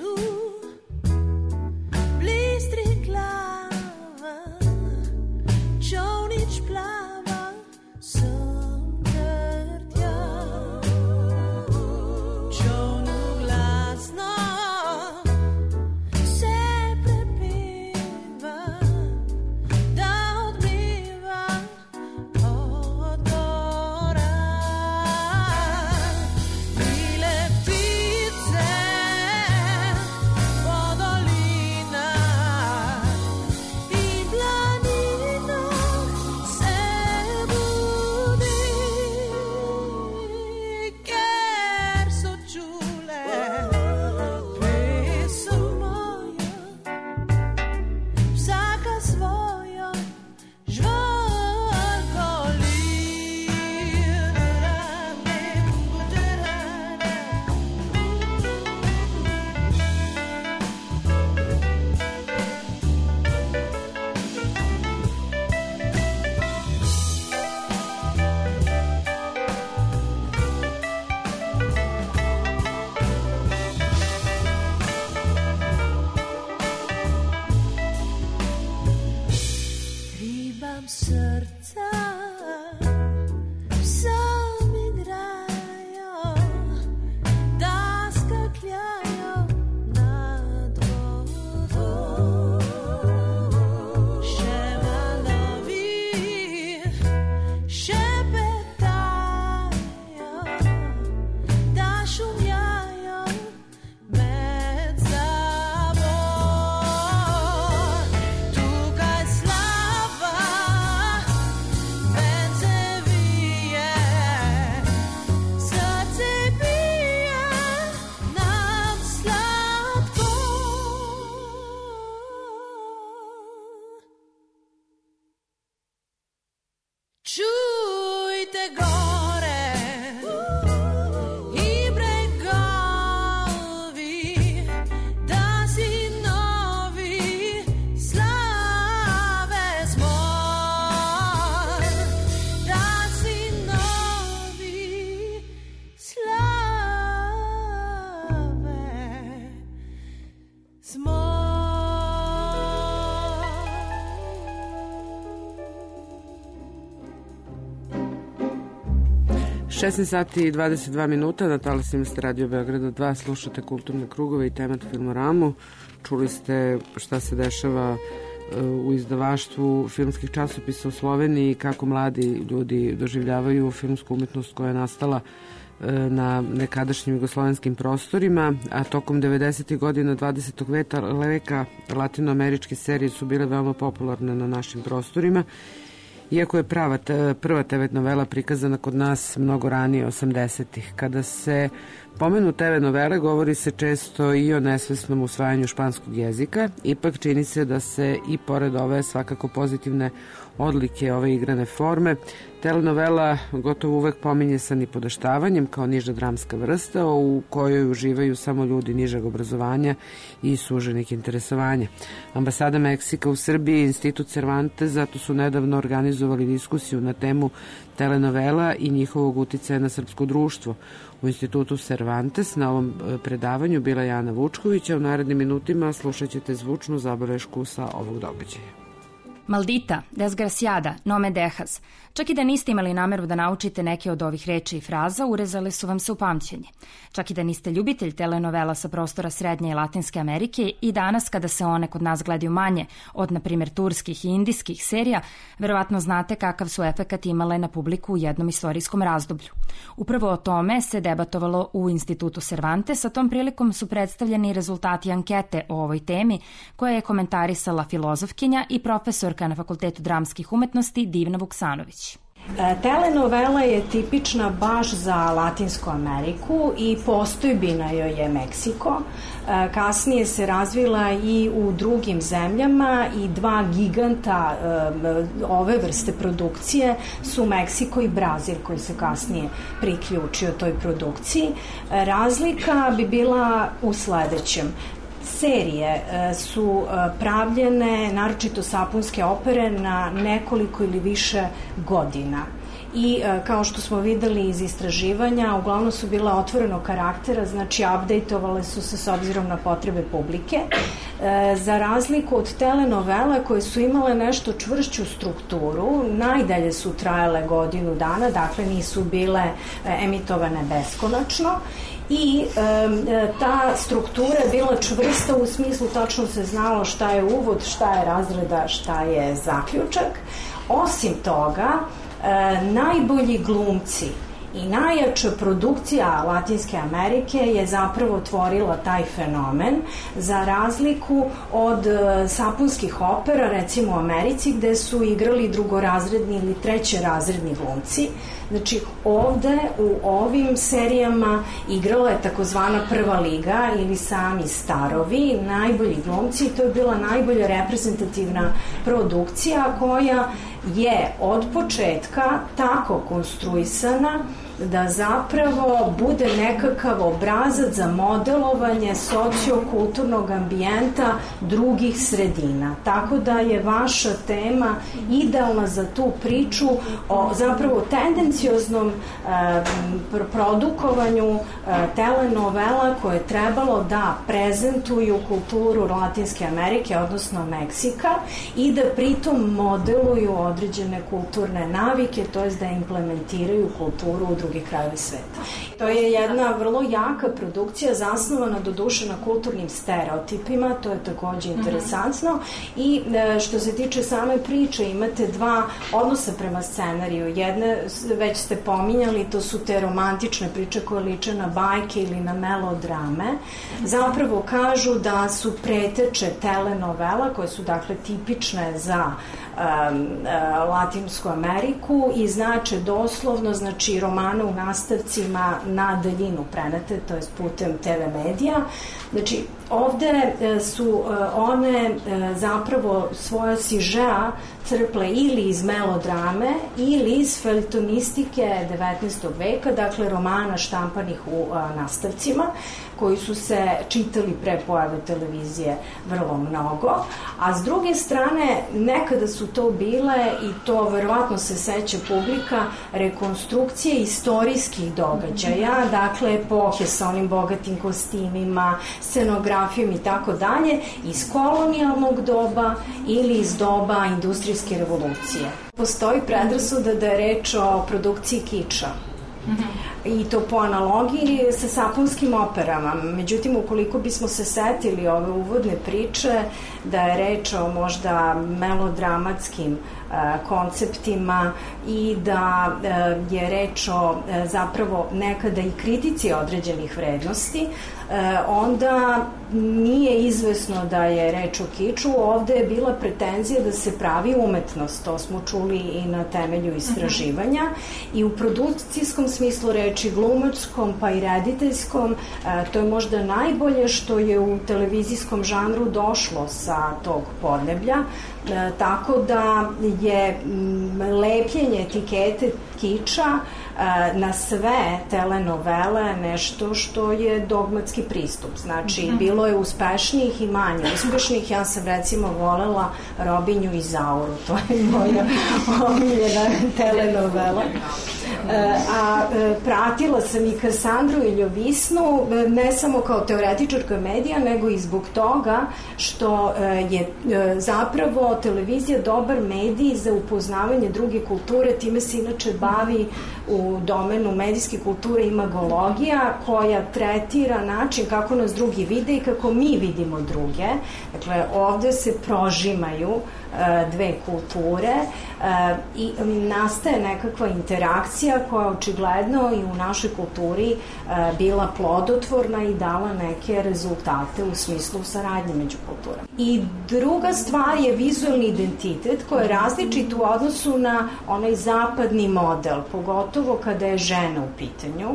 nam srca sami grajo, da skakljajo nad vodom. Še valovi šepetajo, da šumljajo med saboj. Tukaj slava vence vije, srce bije nam sladko. Čujte gore i bregovi, da sinovi slave smo, da sinovi slave smo. šesnaest sati i dvadeset dva minuta, na talasima ste Radio Beograda dva, slušate Kulturne krugove i Temat Filmoramu. Čuli ste šta se dešava u izdavaštvu filmskih časopisa u Sloveniji, kako mladi ljudi doživljavaju filmsku umetnost koja je nastala na nekadašnjim jugoslovenskim prostorima, a tokom devedesetih godina dvadesetog veka latinoameričke serije su bile veoma popularne na našim prostorima. Iako je prava, prva te ve novela prikazana kod nas mnogo ranije, osamdesetih. Kada se pomenu te ve novele, govori se često i o nesvesnom usvajanju španskog jezika. Ipak čini se da se i pored ove svakako pozitivne odlike ove igrane forme, telenovela gotovo uvek pominje sa nipodaštavanjem kao niža dramska vrsta u kojoj uživaju samo ljudi nižeg obrazovanja i suženih interesovanja. Ambasada Meksika u Srbiji i Institut Cervantes zato su nedavno organizovali diskusiju na temu telenovela i njihovog uticaja na srpsko društvo. U Institutu Cervantes na ovom predavanju bila je Ana Vučkovića. U narednim minutima slušat ćete zvučnu zabelešku sa ovog događaja. Maldita, desgraciada, no me dejas. Čak i da niste imali nameru da naučite neke od ovih reči i fraza, urezale su vam se u pamćenje. Čak i da niste ljubitelj telenovela sa prostora Srednje i Latinske Amerike, i danas kada se one kod nas gledaju manje od, na primjer, turskih i indijskih serija, verovatno znate kakav su efekat imale na publiku u jednom istorijskom razdoblju. Upravo o tome se debatovalo u Institutu Cervantes, a tom prilikom su predstavljeni rezultati ankete o ovoj temi, koja je komentarisala filozofkinja i profesorka na Fakultetu dramskih umetnosti Divna Vuksanović. Telenovela je tipična baš za Latinsku Ameriku i postojbina joj je Meksiko. Kasnije se razvila i u drugim zemljama i dva giganta ove vrste produkcije su Meksiko i Brazil, koji se kasnije priključio toj produkciji. Razlika bi bila u sledećem. Serije su pravljene, naročito sapunske opere, na nekoliko ili više godina. I kao što smo videli iz istraživanja, uglavnom su bila otvorenog karaktera, znači updateovale su se s obzirom na potrebe publike. Za razliku od telenovela koje su imale nešto čvršću strukturu, najdalje su trajale godinu dana, dakle nisu bile emitovane beskonačno. I e, ta struktura je bila čvrsta, u smislu tačno se znalo šta je uvod, šta je razreda, šta je zaključak. Osim toga, e, najbolji glumci i najjača produkcija Latinske Amerike je zapravo tvorila taj fenomen, za razliku od e, sapunskih opera, recimo u Americi, gde su igrali drugorazredni ili trećerazredni glumci. Znači, ovde u ovim serijama igrala je takozvana prva liga ili sami starovi, najbolji glumci, i to je bila najbolja reprezentativna produkcija koja je od početka tako konstruisana da zapravo bude nekakav obrazac za modelovanje sociokulturnog ambijenta drugih sredina. Tako da je vaša tema idealna za tu priču o zapravo tendencioznom e, produkovanju e, telenovela koje je trebalo da prezentuju kulturu Latinske Amerike, odnosno Meksika, i da pritom modeluju određene kulturne navike, to jest da implementiraju kulturu u drugih krajeva sveta. To je jedna vrlo jaka produkcija, zasnovana do duše na kulturnim stereotipima, to je takođe interesantno. Mm-hmm. I e, što se tiče same priče, imate dva odnosa prema scenariju. Jedne, već ste pominjali, to su te romantične priče koje liče na bajke ili na melodrame. Zapravo kažu da su preteče telenovela, koje su dakle tipične za um, uh, Latinsku Ameriku i znače doslovno, znači romane u nastavcima na daljinu prenete, to je putem te ve medija. Znači, ovde su one zapravo svoja sižea crple ili iz melodrame ili iz feltonistike devetnaestog veka, dakle romana štampanih u nastavcima, koji su se čitali pre pojave televizije vrlo mnogo, a s druge strane nekada su to bile, i to verovatno se seća publika, rekonstrukcije istorijskih događaja, dakle epohe sa onim bogatim kostimima, scenografijom i tako dalje, iz kolonijalnog doba ili iz doba industrijske revolucije. Postoji predrasuda da je reč o produkciji kiča. I to po analogiji sa saponskim operama. Međutim, ukoliko bismo se setili ove uvodne priče, da je reč o možda melodramatskim konceptima i da je reč o zapravo nekada i kritici određenih vrednosti, onda nije izvesno da je reč o kiču. Ovde je bila pretenzija da se pravi umetnost, to smo čuli i na temelju istraživanja, i u produkcijskom smislu reči, glumačkom pa i rediteljskom, to je možda najbolje što je u televizijskom žanru došlo sa tog podneblja, tako da je lepljenje etikete kiča na sve telenovele nešto što je dogmatski pristup. Znači, mm-hmm. bilo je uspešnijih i manje uspešnih. Ja sam recimo volela Robinju i Zauru, to je moja omiljena telenovela. A pratila sam i Kasandru i Ljovisnu, ne samo kao teoretičarka medija, nego i zbog toga što je zapravo televizija dobar medij za upoznavanje druge kulture. Time se inače bavi u domenu medijske kulture imagologija, koja tretira način kako nas drugi vide i kako mi vidimo druge. Dakle, ovde se prožimaju dve kulture i nastaje nekakva interakcija koja očigledno i u našoj kulturi bila plodotvorna i dala neke rezultate u smislu saradnje među kulturama. I druga stvar je vizualni identitet koji je različit u odnosu na onaj zapadni model, pogotovo kada je žena u pitanju.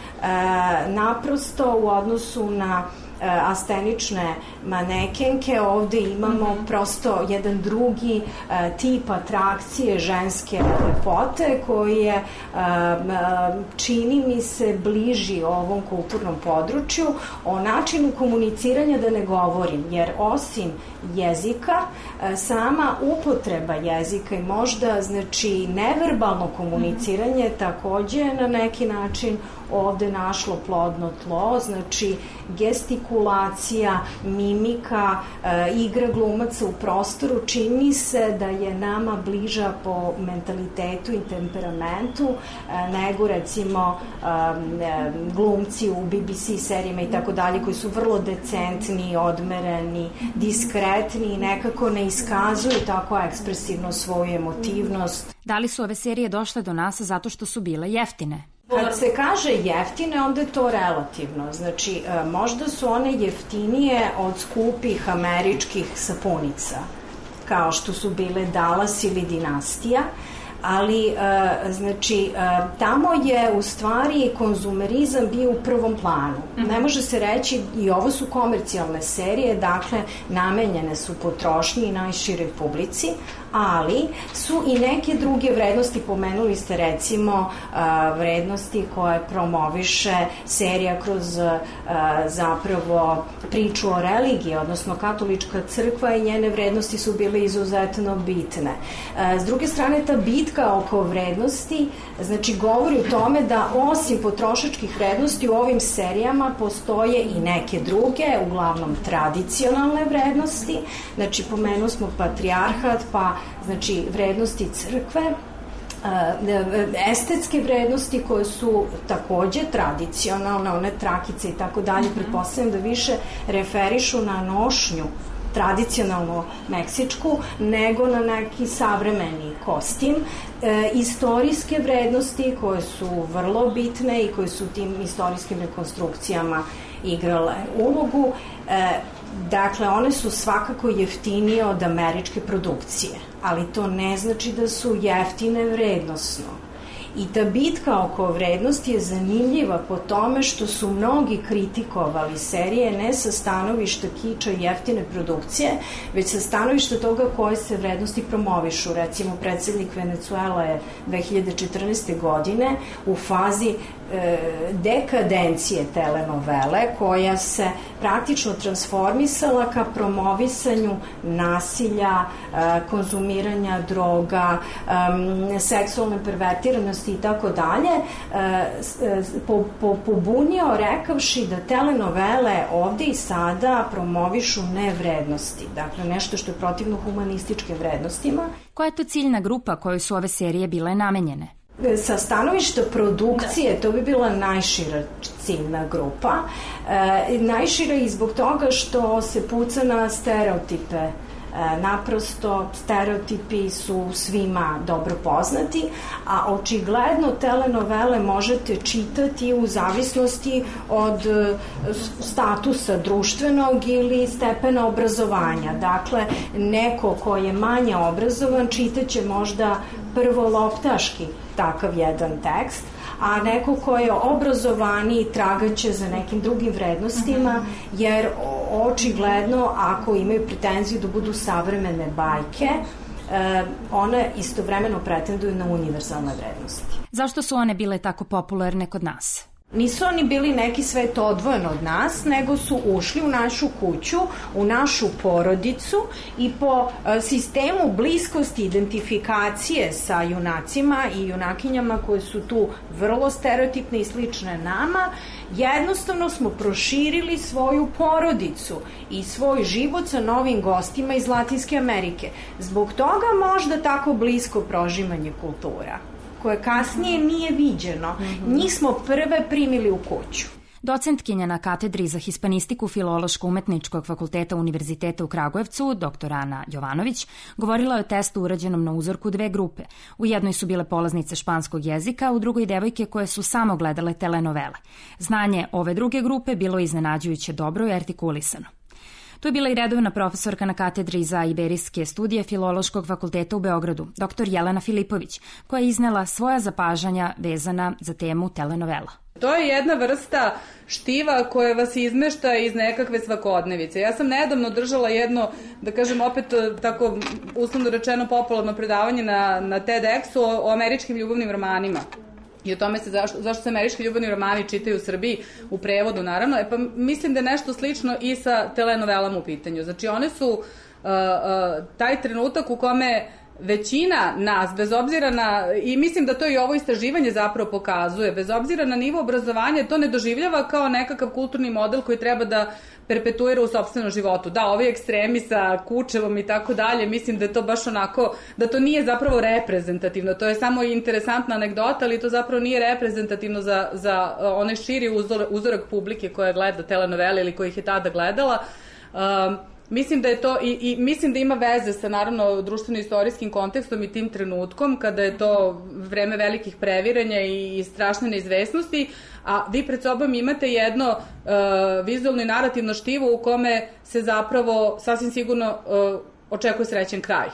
Naprosto u odnosu na astenične manekenke, ovde imamo prosto jedan drugi tip atrakcije ženske lepote koji je, čini mi se, bliži ovom kulturnom području. O načinu komuniciranja da ne govorim, jer osim jezika, sama upotreba jezika i možda, znači, neverbalno komuniciranje takođe na neki način ovde našlo plodno tlo, znači gestikulacija, mimika, e, igra glumaca u prostoru, čini se da je nama bliža po mentalitetu i temperamentu e, nego recimo e, glumci u be be ce serijama i tako dalje, koji su vrlo decentni, odmereni, diskretni i nekako ne iskazuju tako ekspresivno svoju emotivnost. Da li su ove serije došle do nas zato što su bile jeftine? Kad se kaže jeftine, onda je to relativno. Znači, možda su one jeftinije od skupih američkih sapunica, kao što su bile Dallas ili Dinastija, ali znači tamo je u stvari konzumerizam bio u prvom planu. Ne može se reći, i ovo su komercijalne serije, dakle namenjene su potrošnji i najširoj publici, ali su i neke druge vrednosti, pomenuli ste recimo vrednosti koje promoviše serija kroz zapravo priču o religiji, odnosno katolička crkva i njene vrednosti su bile izuzetno bitne. S druge strane, ta bitka oko vrednosti, znači govori o tome da osim potrošačkih vrednosti u ovim serijama postoje i neke druge, uglavnom tradicionalne vrednosti, znači pomenuli smo patrijarhat, pa znači vrednosti crkve, estetske vrednosti koje su takođe tradicionalne, one trakice i tako dalje, pretpostavljam da više referišu na nošnju tradicionalno meksičku nego na neki savremeni kostim. E, istorijske vrednosti koje su vrlo bitne i koje su tim istorijskim rekonstrukcijama igrale ulogu. E, dakle, one su svakako jeftinije od američke produkcije, ali to ne znači da su jeftine vrednosno. I ta bitka oko vrednosti je zanimljiva po tome što su mnogi kritikovali serije ne sa stanovišta kiča i jeftine produkcije, već sa stanovišta toga koje se vrednosti promovišu. Recimo, predsednik Venecuela je dve hiljade četrnaeste. godine u fazi e, dekadencije telenovele, koja se praktično transformisala ka promovisanju nasilja, e, konzumiranja droga, e, seksualne pervertiranosti i tako dalje, pobunio rekavši da telenovele ovde i sada promovišu nevrednosti, dakle nešto što je protivno humanističke vrednostima. Koja je to ciljna grupa kojoj su ove serije bile namenjene? Sa stanovišta produkcije to bi bila najšira ciljna grupa. E, najšira i zbog toga što se puca na stereotipe. Naprosto stereotipi su svima dobro poznati, a očigledno telenovele možete čitati u zavisnosti od statusa društvenog ili stepena obrazovanja. Dakle, neko ko je manje obrazovan čitaće možda prvo loptaški takav jedan tekst, a neko ko je obrazovaniji tragaće za nekim drugim vrednostima, jer očigledno ako imaju pretenziju da budu savremene bajke, one istovremeno pretenduju na univerzalne vrednosti. Zašto su one bile tako popularne kod nas? Nisu oni bili neki svet odvojen od nas, nego su ušli u našu kuću, u našu porodicu i po sistemu bliskosti, identifikacije sa junacima i junakinjama koje su tu vrlo stereotipne i slične nama, jednostavno smo proširili svoju porodicu i svoj život sa novim gostima iz Latinske Amerike. Zbog toga možda tako blisko prožimanje kultura, koje kasnije nije viđeno. Njih smo prve primili u kuću. Docentkinja na katedri za hispanistiku Filološko-umetničkog fakulteta Univerziteta u Kragujevcu, doktor Ana Jovanović, govorila je o testu urađenom na uzorku dve grupe. U jednoj su bile polaznice španskog jezika, u drugoj devojke koje su samo gledale telenovele. Znanje ove druge grupe bilo iznenađujuće dobro i artikulisano. Tu je bila i redovna profesorka na katedri za iberijske studije Filološkog fakulteta u Beogradu, doktor Jelena Filipović, koja je iznela svoja zapažanja vezana za temu telenovela. To je jedna vrsta štiva koja vas izmešta iz nekakve svakodnevice. Ja sam nedavno držala jedno, da kažem opet tako uslovno rečeno popularno predavanje na, na TEDxu o, o američkim ljubavnim romanima. I o tome se zašto, zašto se američki ljubavni romani čitaju u Srbiji u prevodu, naravno. E pa mislim da je nešto slično i sa telenovelama u pitanju. Znači one su uh, uh, taj trenutak u kome većina nas, bez obzira na, i mislim da to i ovo istraživanje zapravo pokazuje, bez obzira na nivo obrazovanja, to ne doživljava kao nekakav kulturni model koji treba da perpetuira u sopstvenom životu. Da, ovi ekstremi sa Kučevom i tako dalje, mislim da je to baš onako, da to nije zapravo reprezentativno, to je samo interesantna anegdota, ali to zapravo nije reprezentativno za, za onaj širi uzor, uzorak publike koja gleda telenovele ili koja ih je tada gledala. Um, Mislim da je to i, i mislim da ima veze sa naravno društveno-istorijskim kontekstom i tim trenutkom kada je to vreme velikih previranja i, i strašne neizvesnosti, a vi pred sobom imate jedno uh, vizualno i narativno štivo u kome se zapravo sasvim sigurno uh, očekuje srećen kraj.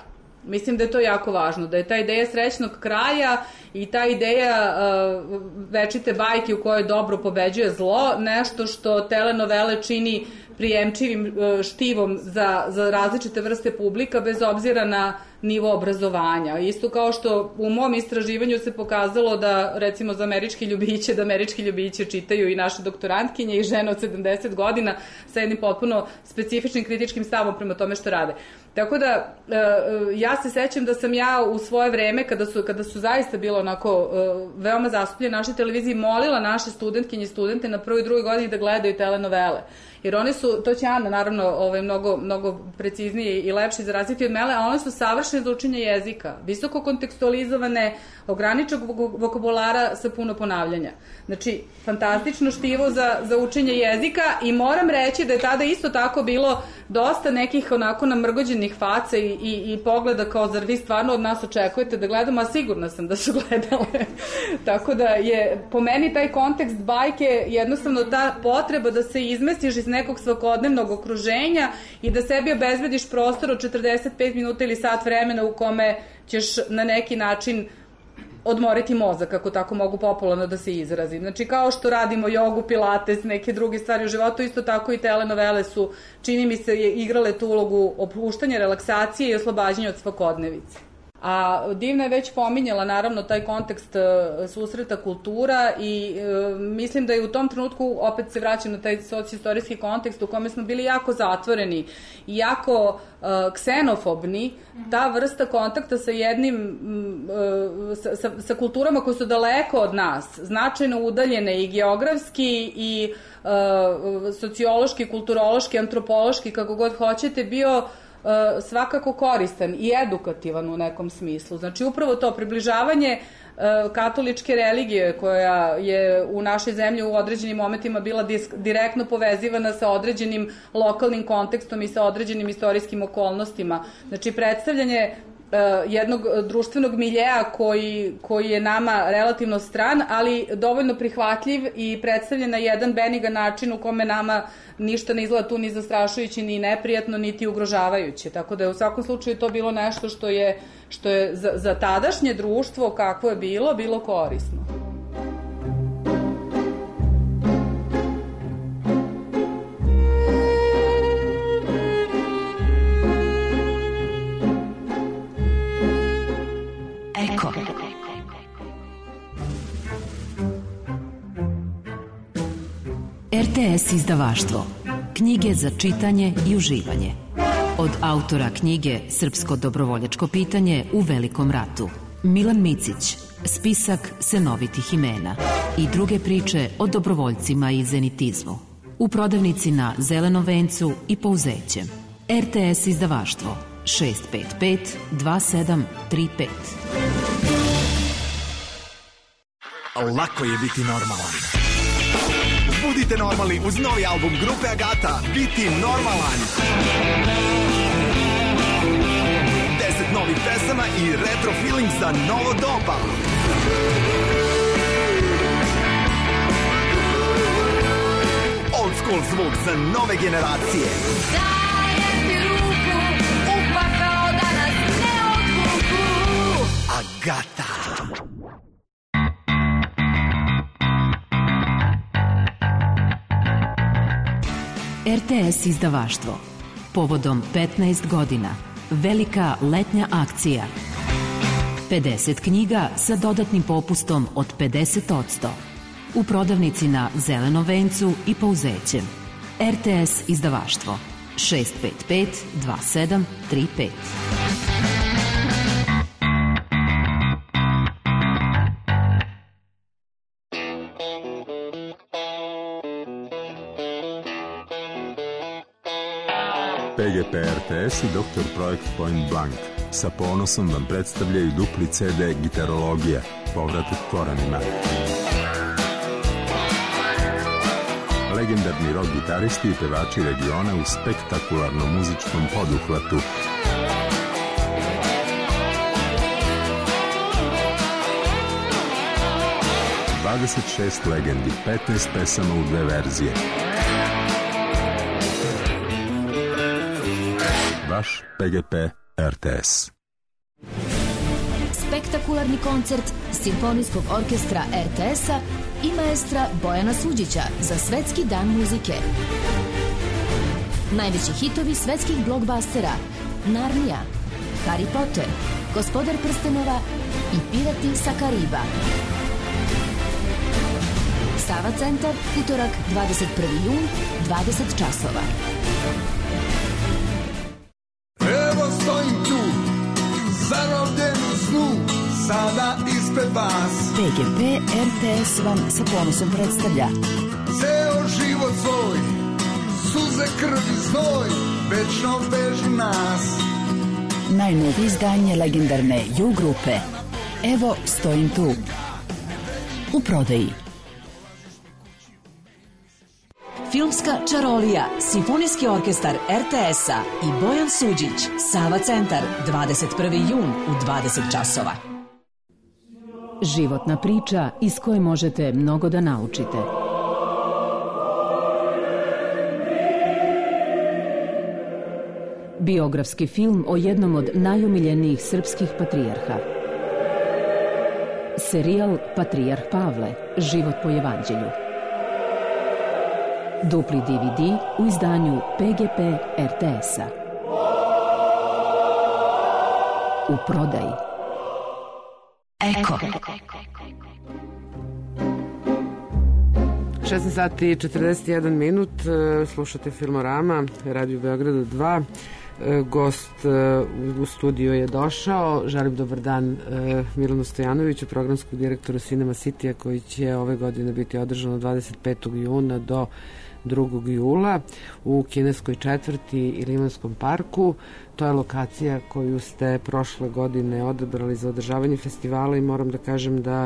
Mislim da je to jako važno, da je ta ideja srećnog kraja i ta ideja uh, večite bajke u kojoj dobro pobeđuje zlo, nešto što telenovele čini prijemčivim uh, štivom za, za različite vrste publika, bez obzira na nivo obrazovanja. Isto kao što u mom istraživanju se pokazalo da, recimo, za američki ljubiće, da američki ljubiće čitaju i naše doktorantkinje i žene od sedamdeset godina sa jednim potpuno specifičnim kritičkim stavom prema tome što rade. Tako da, ja se sećam da sam ja u svoje vreme, kada su, kada su zaista bilo onako veoma zastupljene naše televizije, molila naše studentkinje i studente na prvoj i drugoj godini da gledaju telenovele. Jer one su, to će Ana naravno ovaj, mnogo, mnogo preciznije i lepše izraziti od mene, a one su savršene za učenje jezika, visoko kontekstualizovane, ograničenog vokabulara sa puno ponavljanja. Znači, fantastično štivo za, za učenje jezika i moram reći da je tada isto tako bilo dosta nekih onako namrgođenih faca i, i, i pogleda kao zar vi stvarno od nas očekujete da gledamo, a sigurna sam da su gledale. Tako da je po meni taj kontekst bajke jednostavno ta potreba da se izmestiš iz nekog svakodnevnog okruženja i da sebi obezbediš prostor od četrdeset pet minuta ili sat vremena u kome ćeš na neki način odmoriti mozak, kako tako mogu popularno da se izrazim. Znači, kao što radimo jogu, pilates, neke druge stvari u životu, isto tako i telenovele su, čini mi se, igrale tu ulogu opuštanja, relaksacije i oslobađanja od svakodnevice. A Divna je već pominjala naravno taj kontekst uh, susreta kultura i uh, mislim da je u tom trenutku, opet se vraćam na taj socioistorijski kontekst u kome smo bili jako zatvoreni i jako uh, ksenofobni, ta vrsta kontakta sa jednim, uh, sa, sa, sa kulturama koje su daleko od nas, značajno udaljene i geografski i uh, sociološki, kulturološki, antropološki, kako god hoćete, bio svakako koristan i edukativan u nekom smislu. Znači, upravo to približavanje katoličke religije koja je u našoj zemlji u određenim momentima bila direktno povezivana sa određenim lokalnim kontekstom i sa određenim istorijskim okolnostima. Znači, predstavljanje jednog društvenog miljeja koji, koji je nama relativno stran, ali dovoljno prihvatljiv i predstavljen na jedan benigan način u kome nama ništa ne izgleda tu ni zastrašujući, ni neprijatno, niti ugrožavajuće. Tako da je u svakom slučaju to bilo nešto što je, što je za, za tadašnje društvo, kakvo je bilo, bilo korisno. Eko. R T S izdavaštvo. Knjige za čitanje i uživanje. Od autora knjige Srpsko dobrovoljačko pitanje u Velikom ratu. Milan Micić, spisak senovitih imena i druge priče o dobrovoljcima i zenitizmu. U prodavnici na Zelenom vencu i Pouzećem. R T S izdavaštvo šest pet pet dva sedam tri pet. Lako je biti normalan. Budite normalni uz novi album grupe Agata, Biti normalan. Deset novih pesama i retro feeling za novo doba. Old school zvuk za nove generacije. Dajem ti ruku, upakao da nas ne odvuku. Agata. R T S izdavaštvo. Povodom petnaest godina. Velika letnja akcija. pedeset knjiga sa dodatnim popustom od pedeset posto. U prodavnici na Zelenom vencu i Pouzećem. R T S izdavaštvo šest pet pet dva sedam tri pet. P G P R T S i doktor Projekt Point Blank sa ponosom vam predstavljaju dupli C D Gitarologija, povratak korenima. Legendarni rock gitaristi i pevači regiona u spektakularnom muzičkom poduhvatu. dvadeset šest legendi, petnaest pesama u dve verzije. Vaš P G P R T S. spektakularni koncert Simfonijskog orkestra er te es-a i maestra Bojana Suđića za Svetski dan muzike. Najveći hitovi svetskih blokbastera Narnija, Harry Potter, Gospodar prstenova i Pirati sa Kariba. Sava centar, utorak dvadeset prvi jun, dvadeset časova. Evo stojim tu, zarobljen u snu, sada ispred vas. pe ge pe er te es vam sa ponosom predstavlja Ceo život svoj, suze, krv i znoj, večno vežu nas. najnovije izdanje legendarne Ju grupe Evo stojim tu. U prodaji. Filmska čarolija, Simfonijski orkestar er te es-a i Bojan Suđić, Sava centar, dvadeset prvi jun u dvadeset časova. Životna priča iz koje možete mnogo da naučite. Biografski film o jednom od najomiljenijih srpskih patrijarha. Serijal Patrijarh Pavle, život po evanđelju. Dupli de ve de u izdanju pe ge pe er te es-a. U prodaji. Eko. šesnaest sati i četrdeset jedan minut, slušate Filmorama, Radio Beograda dva. Gost u studiju je došao. Želim dobar dan Milanu Stojanoviću, programskog direktora Cinema City-a, koji će ove godine biti održan od dvadeset petog juna do drugog jula u kineskoj četvrti i Limanskom parku. To je lokacija koju ste prošle godine odabrali za održavanje festivala i moram da kažem da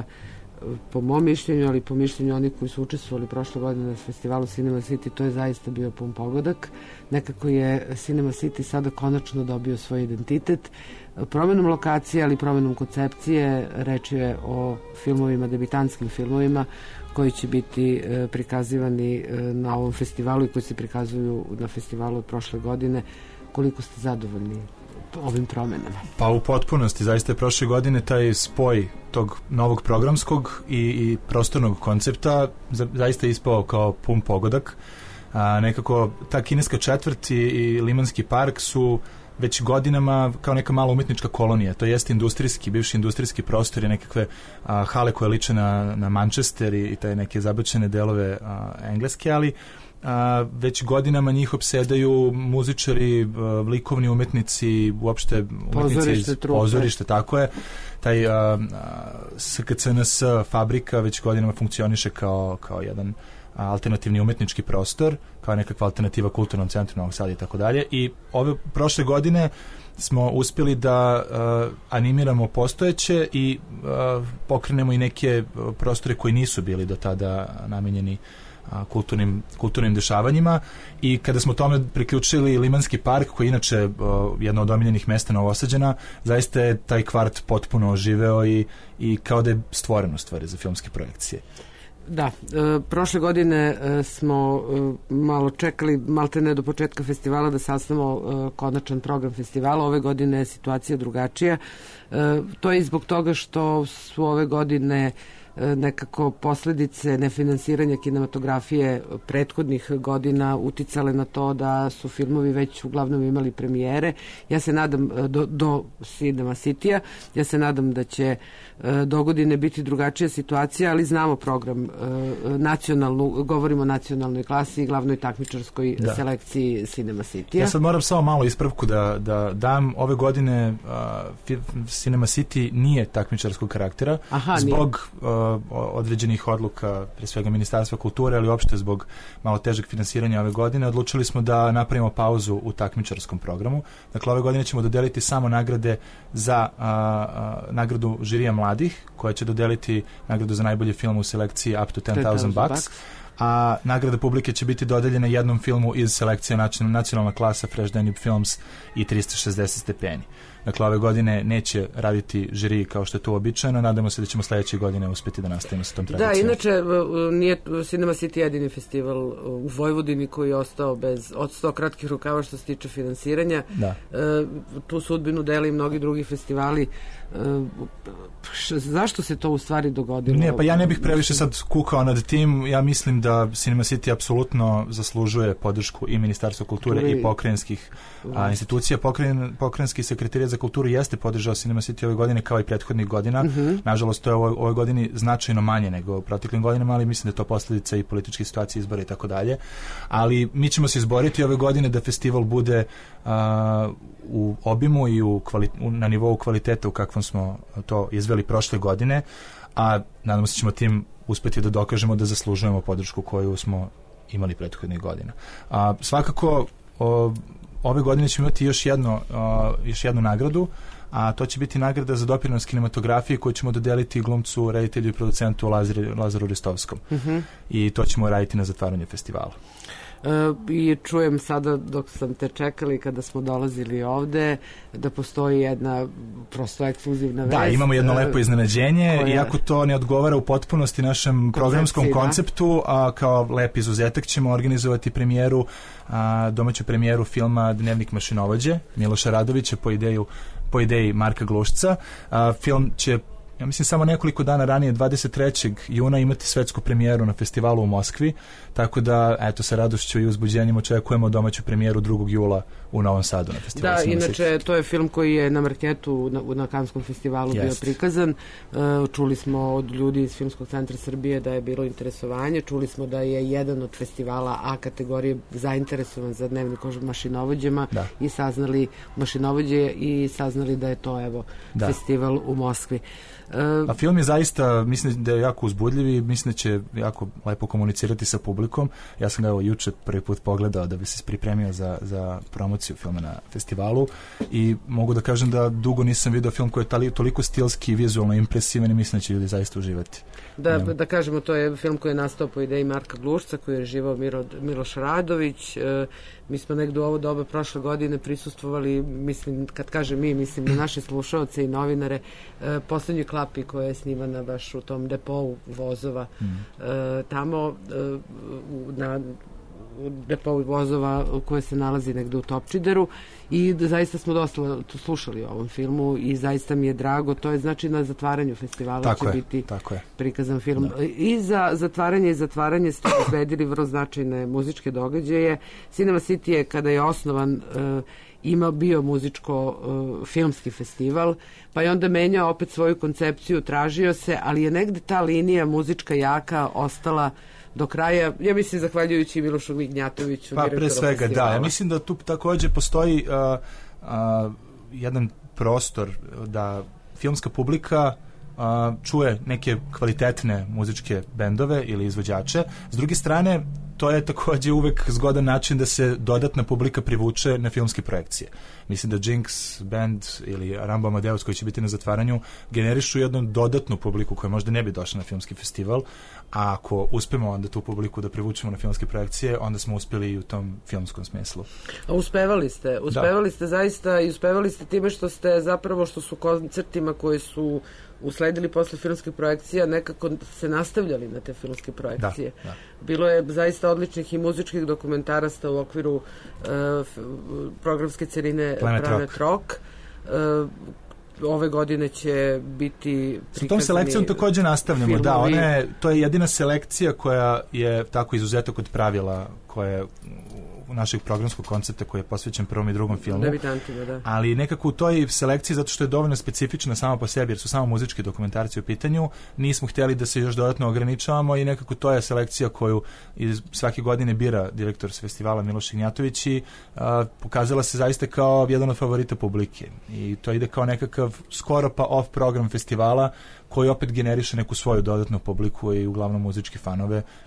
po mom mišljenju, ali po mišljenju onih koji su učestvovali prošle godine na festivalu Cinema City, to je zaista bio pun pogodak. Nekako je Cinema City sada konačno dobio svoj identitet. Promenom lokacije, ali promenom koncepcije, reč je o filmovima, debitantskim filmovima, koji će biti prikazivani na ovom festivalu i koji se prikazuju na festivalu od prošle godine. Koliko ste zadovoljni ovim promenama? Pa u potpunosti, zaista je prošle godine taj spoj tog novog programskog i, i prostornog koncepta za, zaista ispao kao pun pogodak. A, nekako ta kineska četvrt i, i Limanski park su već godinama kao neka mala umetnička kolonija. To jeste industrijski, bivši industrijski prostor i nekakve a, hale koje liče na, na Manchester i, i taj neke zabačene delove a, engleske, ali a, već godinama njih opsedaju muzičari, a, likovni umetnici, uopšte umetnici pozorište, iz trupe. Pozorište, tako je. Taj a, a, es ka ce en es fabrika već godinama funkcioniše kao, kao jedan alternativni umetnički prostor, kao nekakva alternativa kulturnom centru Novog Sada i tako dalje. I ove prošle godine smo uspjeli da uh, animiramo postojeće i uh, pokrenemo i neke prostore koji nisu bili do tada namenjeni uh, kulturnim, kulturnim dešavanjima. I kada smo tome priključili Limanski park, koji je inače uh, jedno od omiljenih mesta Novosađana, zaista je taj kvart potpuno oživeo i, i kao da je stvoren u stvari za filmske projekcije. Da, e, prošle godine e, smo e, malo čekali, malte ne do početka festivala, da sastavimo e, konačan program festivala. Ove godine je situacija drugačija. E, to je i zbog toga što su ove godine e, nekako posledice nefinansiranja kinematografije prethodnih godina uticale na to da su filmovi već uglavnom imali premijere. Ja se nadam, do, do Cinema City-a, ja se nadam da će do godine biti drugačija situacija, ali znamo program nacionalnu, govorimo o nacionalnoj klasi i glavnoj takmičarskoj da. selekciji Cinema City-a. Ja sad moram samo malo ispravku da, da dam. Ove godine uh, Cinema City nije takmičarskog karaktera. Aha, zbog uh, određenih odluka, pre svega Ministarstva kulture, ali uopšte zbog malo težeg finansiranja ove godine, odlučili smo da napravimo pauzu u takmičarskom programu. Dakle, ove godine ćemo dodeliti samo nagrade za uh, uh, nagradu žirija mladih, koja će dodeliti nagradu za najbolji film u selekciji up to ten thousand bucks, a nagrada publike će biti dodeljena jednom filmu iz selekcije nacionalna klasa Fresh Danube Films i trista šezdeset stepeni. Dakle, ove godine neće raditi žiri kao što je to običajno. Nadamo se da ćemo sledeće godine uspeti da nastavimo sa tom tradicijom. Da, inače, nije Cinema City jedini festival u Vojvodini koji je ostao bez, od sto kratkih rukava što se tiče finansiranja. Da. E, tu sudbinu deli i mnogi drugi festivali. E, zašto se to u stvari dogodilo? Ne, pa ja ne bih previše sad kukao nad tim. Ja mislim da Cinema City apsolutno zaslužuje podršku i Ministarstva kulture Kuri. i pokrajinskih a, institucija. Pokrajin, pokrajinski sekretarijat za kulturu jeste podržao Cinema City ove godine kao i prethodnih godina. Uh-huh. Nažalost, to je ove, ove godini značajno manje nego u proteklim godinama, ali mislim da je to posljedica i političke situacije, izbora i tako dalje. Ali mi ćemo se izboriti ove godine da festival bude a, u obimu i u kvali, u, na nivou kvaliteta u kakvom smo to izveli prošle godine, a nadamo se ćemo tim uspeti da dokažemo da zaslužujemo podršku koju smo imali prethodnih godina. A, svakako o, ove godine ćemo imati još, jedno, o, još jednu nagradu, a to će biti nagrada za doprinos kinematografiji koju ćemo dodeliti glumcu, reditelju i producentu Lazaru, Lazaru Ristovskom. Uh-huh. I to ćemo raditi na zatvaranju festivala. Uh, i čujem sada dok sam te čekali kada smo dolazili ovde da postoji jedna prosto ekskluzivna vest. Da, imamo jedno uh, lepo iznenađenje, koja... iako to ne odgovara u potpunosti našem programskom konceptu, a kao lep izuzetak ćemo organizovati premijeru, a, domaću premijeru filma Dnevnik mašinovođe Miloša Radovića po ideju po ideji Marka Glušca. A, film će, ja mislim, samo nekoliko dana ranije, dvadeset trećeg juna, imati svetsku premijeru na festivalu u Moskvi, tako da, eto, sa radošću i uzbuđenjem očekujemo domaću premijeru drugog jula u Novom Sadu na festivalu. Da, inače, to je film koji je na marketu na, na Kanskom festivalu Jest. bio prikazan. Uh, čuli smo od ljudi iz Filmskog centra Srbije da je bilo interesovanje, čuli smo da je jedan od festivala A kategorije zainteresovan za Dnevnik mašinovođama da. i saznali mašinovođe i saznali da je to, evo, da. festival u Moskvi. A film je zaista, mislim da je jako uzbudljiv i mislim da će jako lepo komunicirati sa publikom. Ja sam ga evo juče prvi put pogledao da bi se pripremio za, za promociju filma na festivalu i mogu da kažem da dugo nisam vidio film koji je tali, toliko stilski i vizualno impresivan i mislim da će ljudi zaista uživati. Da, da kažemo, to je film koji je nastao po ideji Marka Glušca, koji je režirao Miro, Miloš Radović. E, mi smo negdje u ovo doba prošle godine prisustvovali, mislim, kad kažem mi, mislim na naše slušaoce i novinare, e, poslednjoj klapi koja je snimana baš u tom depou vozova. Mm. E, tamo e, na depovi vozova koje se nalazi negde u Topčideru i da zaista smo dosta slušali o ovom filmu i zaista mi je drago, to je znači na zatvaranju festivala tako će je, biti tako prikazan film. Da. I za zatvaranje i zatvaranje ste izvedili vrlo značajne muzičke događaje. Cinema City je, kada je osnovan, uh, ima bio muzičko uh, filmski festival, pa je onda menjao opet svoju koncepciju, tražio se, ali je negde ta linija muzička jaka ostala do kraja, ja mislim, zahvaljujući Milošu Mignjatoviću. Pa pre svega, festivala. Da. Ja mislim da tu takođe postoji uh, uh, jedan prostor da filmska publika uh, čuje neke kvalitetne muzičke bendove ili izvođače. S druge strane, to je takođe uvek zgodan način da se dodatna publika privuče na filmske projekcije. Mislim da Jinx Band ili Rambo Amadeus koji će biti na zatvaranju generišu jednu dodatnu publiku koja možda ne bi došla na filmski festival, a ako uspemo onda tu publiku da privučemo na filmske projekcije, onda smo uspeli i u tom filmskom smislu. A uspevali ste, uspevali da. ste zaista i uspevali ste time što ste zapravo, što su koncertima koji su usledili posle filmskih projekcija nekako se nastavljali na te filmske projekcije. Da, da. Bilo je zaista odličnih i muzičkih dokumentarasta u okviru uh, programske celine Planet, Planet Rock. Rock. Uh, ove godine će biti sa tom selekcijom takođe nastavljamo. Filmovi. Da, ona je, to je jedina selekcija koja je tako izuzetak od pravila koja je našeg programskog koncepta koji je posvećen prvom i drugom filmu. Debitantima, da. Ali nekako u toj selekciji, zato što je dovoljno specifična sama po sebi, jer su samo muzički dokumentarci u pitanju, nismo htjeli da se još dodatno ograničavamo i nekako to je selekcija koju iz svake godine bira direktor s festivala Miloš Ignjatović i a, pokazala se zaista kao jedan od favorita publike. I to ide kao nekakav skoro pa off program festivala koji opet generiše neku svoju dodatnu publiku i uglavnom muzičke fanove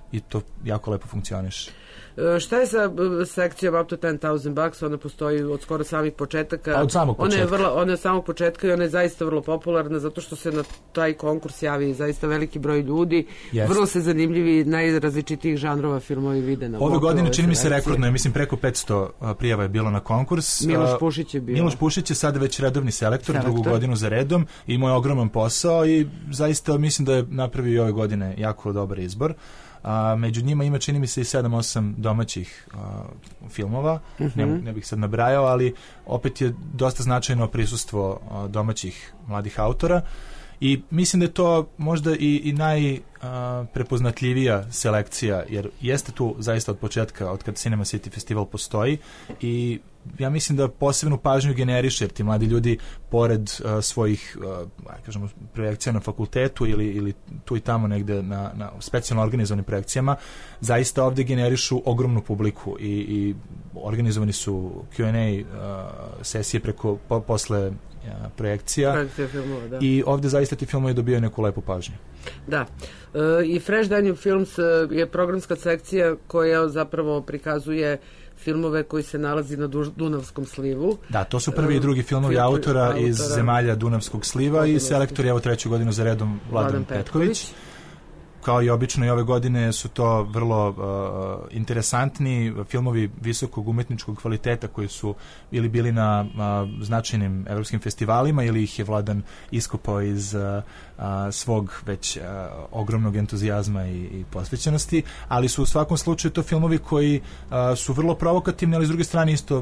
i to jako lepo funkcioniše. Šta je sa sekcijom Up to ten thousand bucks? Ona postoji od skoro samih početaka. A od samog početka. Ona je, vrlo, ona je od samog početka i ona je zaista vrlo popularna zato što se na taj konkurs javi zaista veliki broj ljudi. Jest. Vrlo se zanimljivi najrazličitijih žanrova filmovi vide na ove godine ove čini mi se selekcije. rekordno je, mislim preko petsto prijava je bilo na konkurs. Miloš Pušić je bio. Miloš Pušić je sada već redovni selektor, selektor. drugu godinu za redom i imao je ogroman posao i zaista mislim da je napravio i ove godine jako dobar izbor. A, među njima ima, čini mi se, i sedam osam domaćih a, filmova, mm-hmm. ne, ne bih sad nabrajao, ali opet je dosta značajno prisustvo a, domaćih mladih autora i mislim da je to možda i, i najprepoznatljivija selekcija, jer jeste tu zaista od početka, od kad Cinema City Festival postoji i ja mislim da posebnu pažnju generiše, jer ti mladi ljudi pored uh, svojih uh, kažemo, projekcija na fakultetu ili, ili tu i tamo negde na, na specijalno organizovanim projekcijama, zaista ovde generišu ogromnu publiku i, i organizovani su Q and A uh, sesije preko po, posle uh, projekcija filmova, da. I ovde zaista ti filmovi dobijaju neku lepu pažnju. Da. Uh, i Fresh Daniel Films uh, je programska sekcija koja zapravo prikazuje filmove koji se nalazi na Dunavskom slivu. Da, to su prvi i drugi filmovi Film, autora, autora iz zemalja Dunavskog sliva i selektor je evo treću godinu za redom Vladan, Vladan Petković. Petković. Kao i obično i ove godine su to vrlo uh, interesantni filmovi visokog umetničkog kvaliteta koji su ili bili na uh, značajnim evropskim festivalima ili ih je Vladan iskopao iz uh, uh, svog već uh, ogromnog entuzijazma i, i posvećenosti, ali su u svakom slučaju to filmovi koji uh, su vrlo provokativni, ali s druge strane isto uh,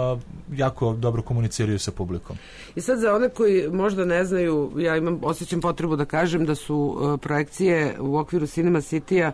jako dobro komuniciraju sa publikom. I sad za one koji možda ne znaju, ja imam, osjećam potrebu da kažem da su uh, projekcije u okviru Cinema City-a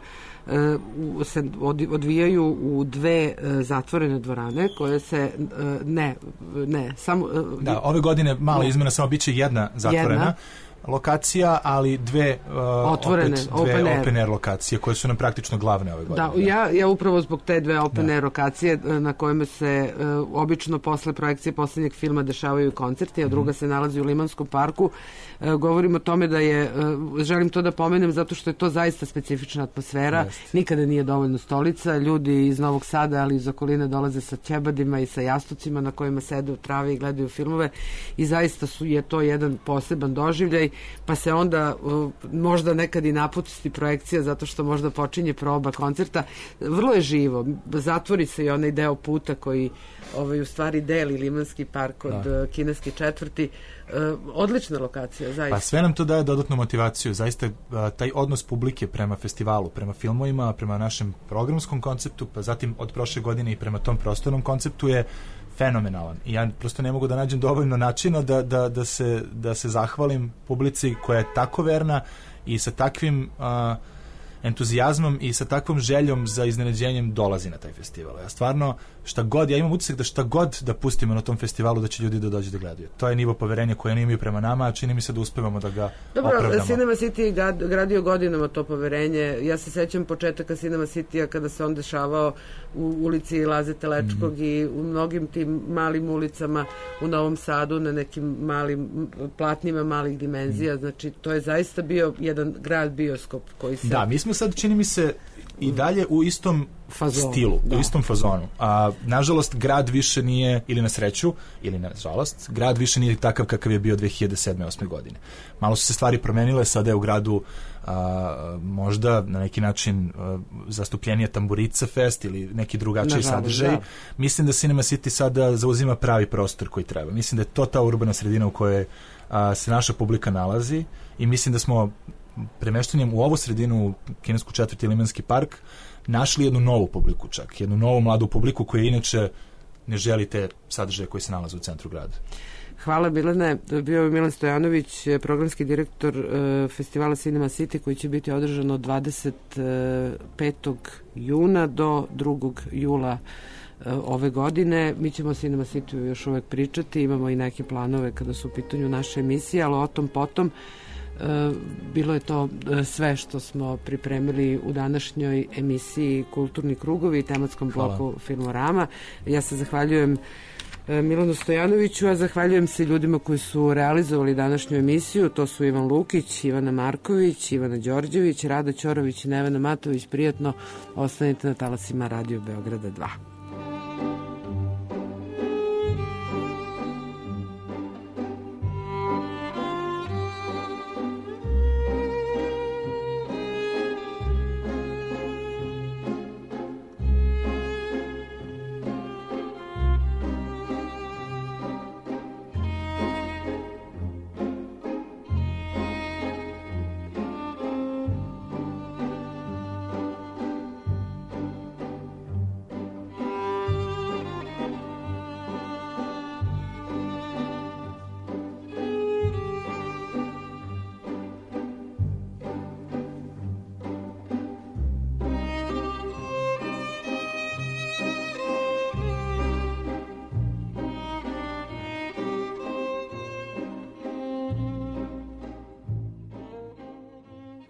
uh, se odvijaju u dve uh, zatvorene dvorane koje se uh, ne, ne, samo... Uh, da, ove godine mala izmena, samo bit će jedna zatvorena. Jedna. Lokacija, ali dve uh, otvorene, opet dve open air. open air lokacije koje su nam praktično glavne ove godine. Da, ja, ja upravo zbog te dve open da. air lokacije na kojima se uh, obično posle projekcije poslednjeg filma dešavaju koncerti, a druga mm. se nalazi u Limanskom parku. Uh, govorim o tome da je, uh, želim to da pomenem zato što je to zaista specifična atmosfera. Jest. Nikada nije dovoljno stolica. Ljudi iz Novog Sada, ali iz okoline dolaze sa ćebadima i sa jastucima na kojima sede u travi i gledaju filmove i zaista su, je to jedan poseban doživljaj, pa se onda uh, možda nekad i napusti projekcija zato što možda počinje proba koncerta. Vrlo je živo. Zatvori se i onaj deo puta koji ovaj, u stvari deli Limanski park od da. uh, kineske četvrti. Uh, odlična lokacija, zaista. Pa sve nam to daje dodatnu motivaciju. Zaista uh, taj odnos publike prema festivalu, prema filmovima, prema našem programskom konceptu, pa zatim od prošle godine i prema tom prostornom konceptu je fenomenalan. I ja prosto ne mogu da nađem dovoljno načina da, da, da, se, da se zahvalim publici koja je tako verna i sa takvim uh, entuzijazmom i sa takvom željom za iznenađenjem dolazi na taj festival. Ja stvarno, šta god, ja imam utisak da šta god da pustimo na tom festivalu da će ljudi da dođu da gledaju. To je nivo poverenja koje oni imaju prema nama, a čini mi se da uspevamo da ga Dobro, opravdamo. Dobro, Cinema City je gradio godinama to poverenje. Ja se sećam početaka Cinema City-a kada se on dešavao u ulici Laze Telečkog mm. i u mnogim tim malim ulicama u Novom Sadu na nekim malim platnima malih dimenzija. Mm. Znači, to je zaista bio jedan grad bioskop koji se... Da, mi smo sad, čini mi se, i dalje u istom Fazon, stilu, da. u istom fazonu. A, nažalost, grad više nije, ili na sreću, ili nažalost, grad više nije takav kakav je bio dve hiljade sedme osme godine. Malo su se stvari promenile, sada je u gradu a, možda na neki način a, zastupljenije Tamburica Fest ili neki drugačiji sadržaj. Da. Mislim da Cinema City sada zauzima pravi prostor koji treba. Mislim da je to ta urbana sredina u kojoj a, se naša publika nalazi i mislim da smo premeštanjem u ovu sredinu, u kinesku četvrti Limanski park, našli jednu novu publiku čak, jednu novu mladu publiku koja inače ne želi te sadržaje koji se nalaze u centru grada. Hvala Milane, bio je Milan Stojanović, programski direktor uh, festivala Cinema City koji će biti održan od dvadeset petog juna do drugog jula uh, ove godine. Mi ćemo o Cinema City još uvek pričati, imamo i neke planove kada su u pitanju naše emisije, ali o tom potom. Uh, bilo je to uh, sve što smo pripremili u današnjoj emisiji Kulturni krugovi i tematskom bloku Filmorama. Ja se zahvaljujem Milanu Stojanoviću, a zahvaljujem se ljudima koji su realizovali današnju emisiju. To su Ivan Lukić, Ivana Marković, Ivana Đorđević, Rada Ćorović i Nevena Matović. Prijatno, ostanite na talasima Radio Beograda dva.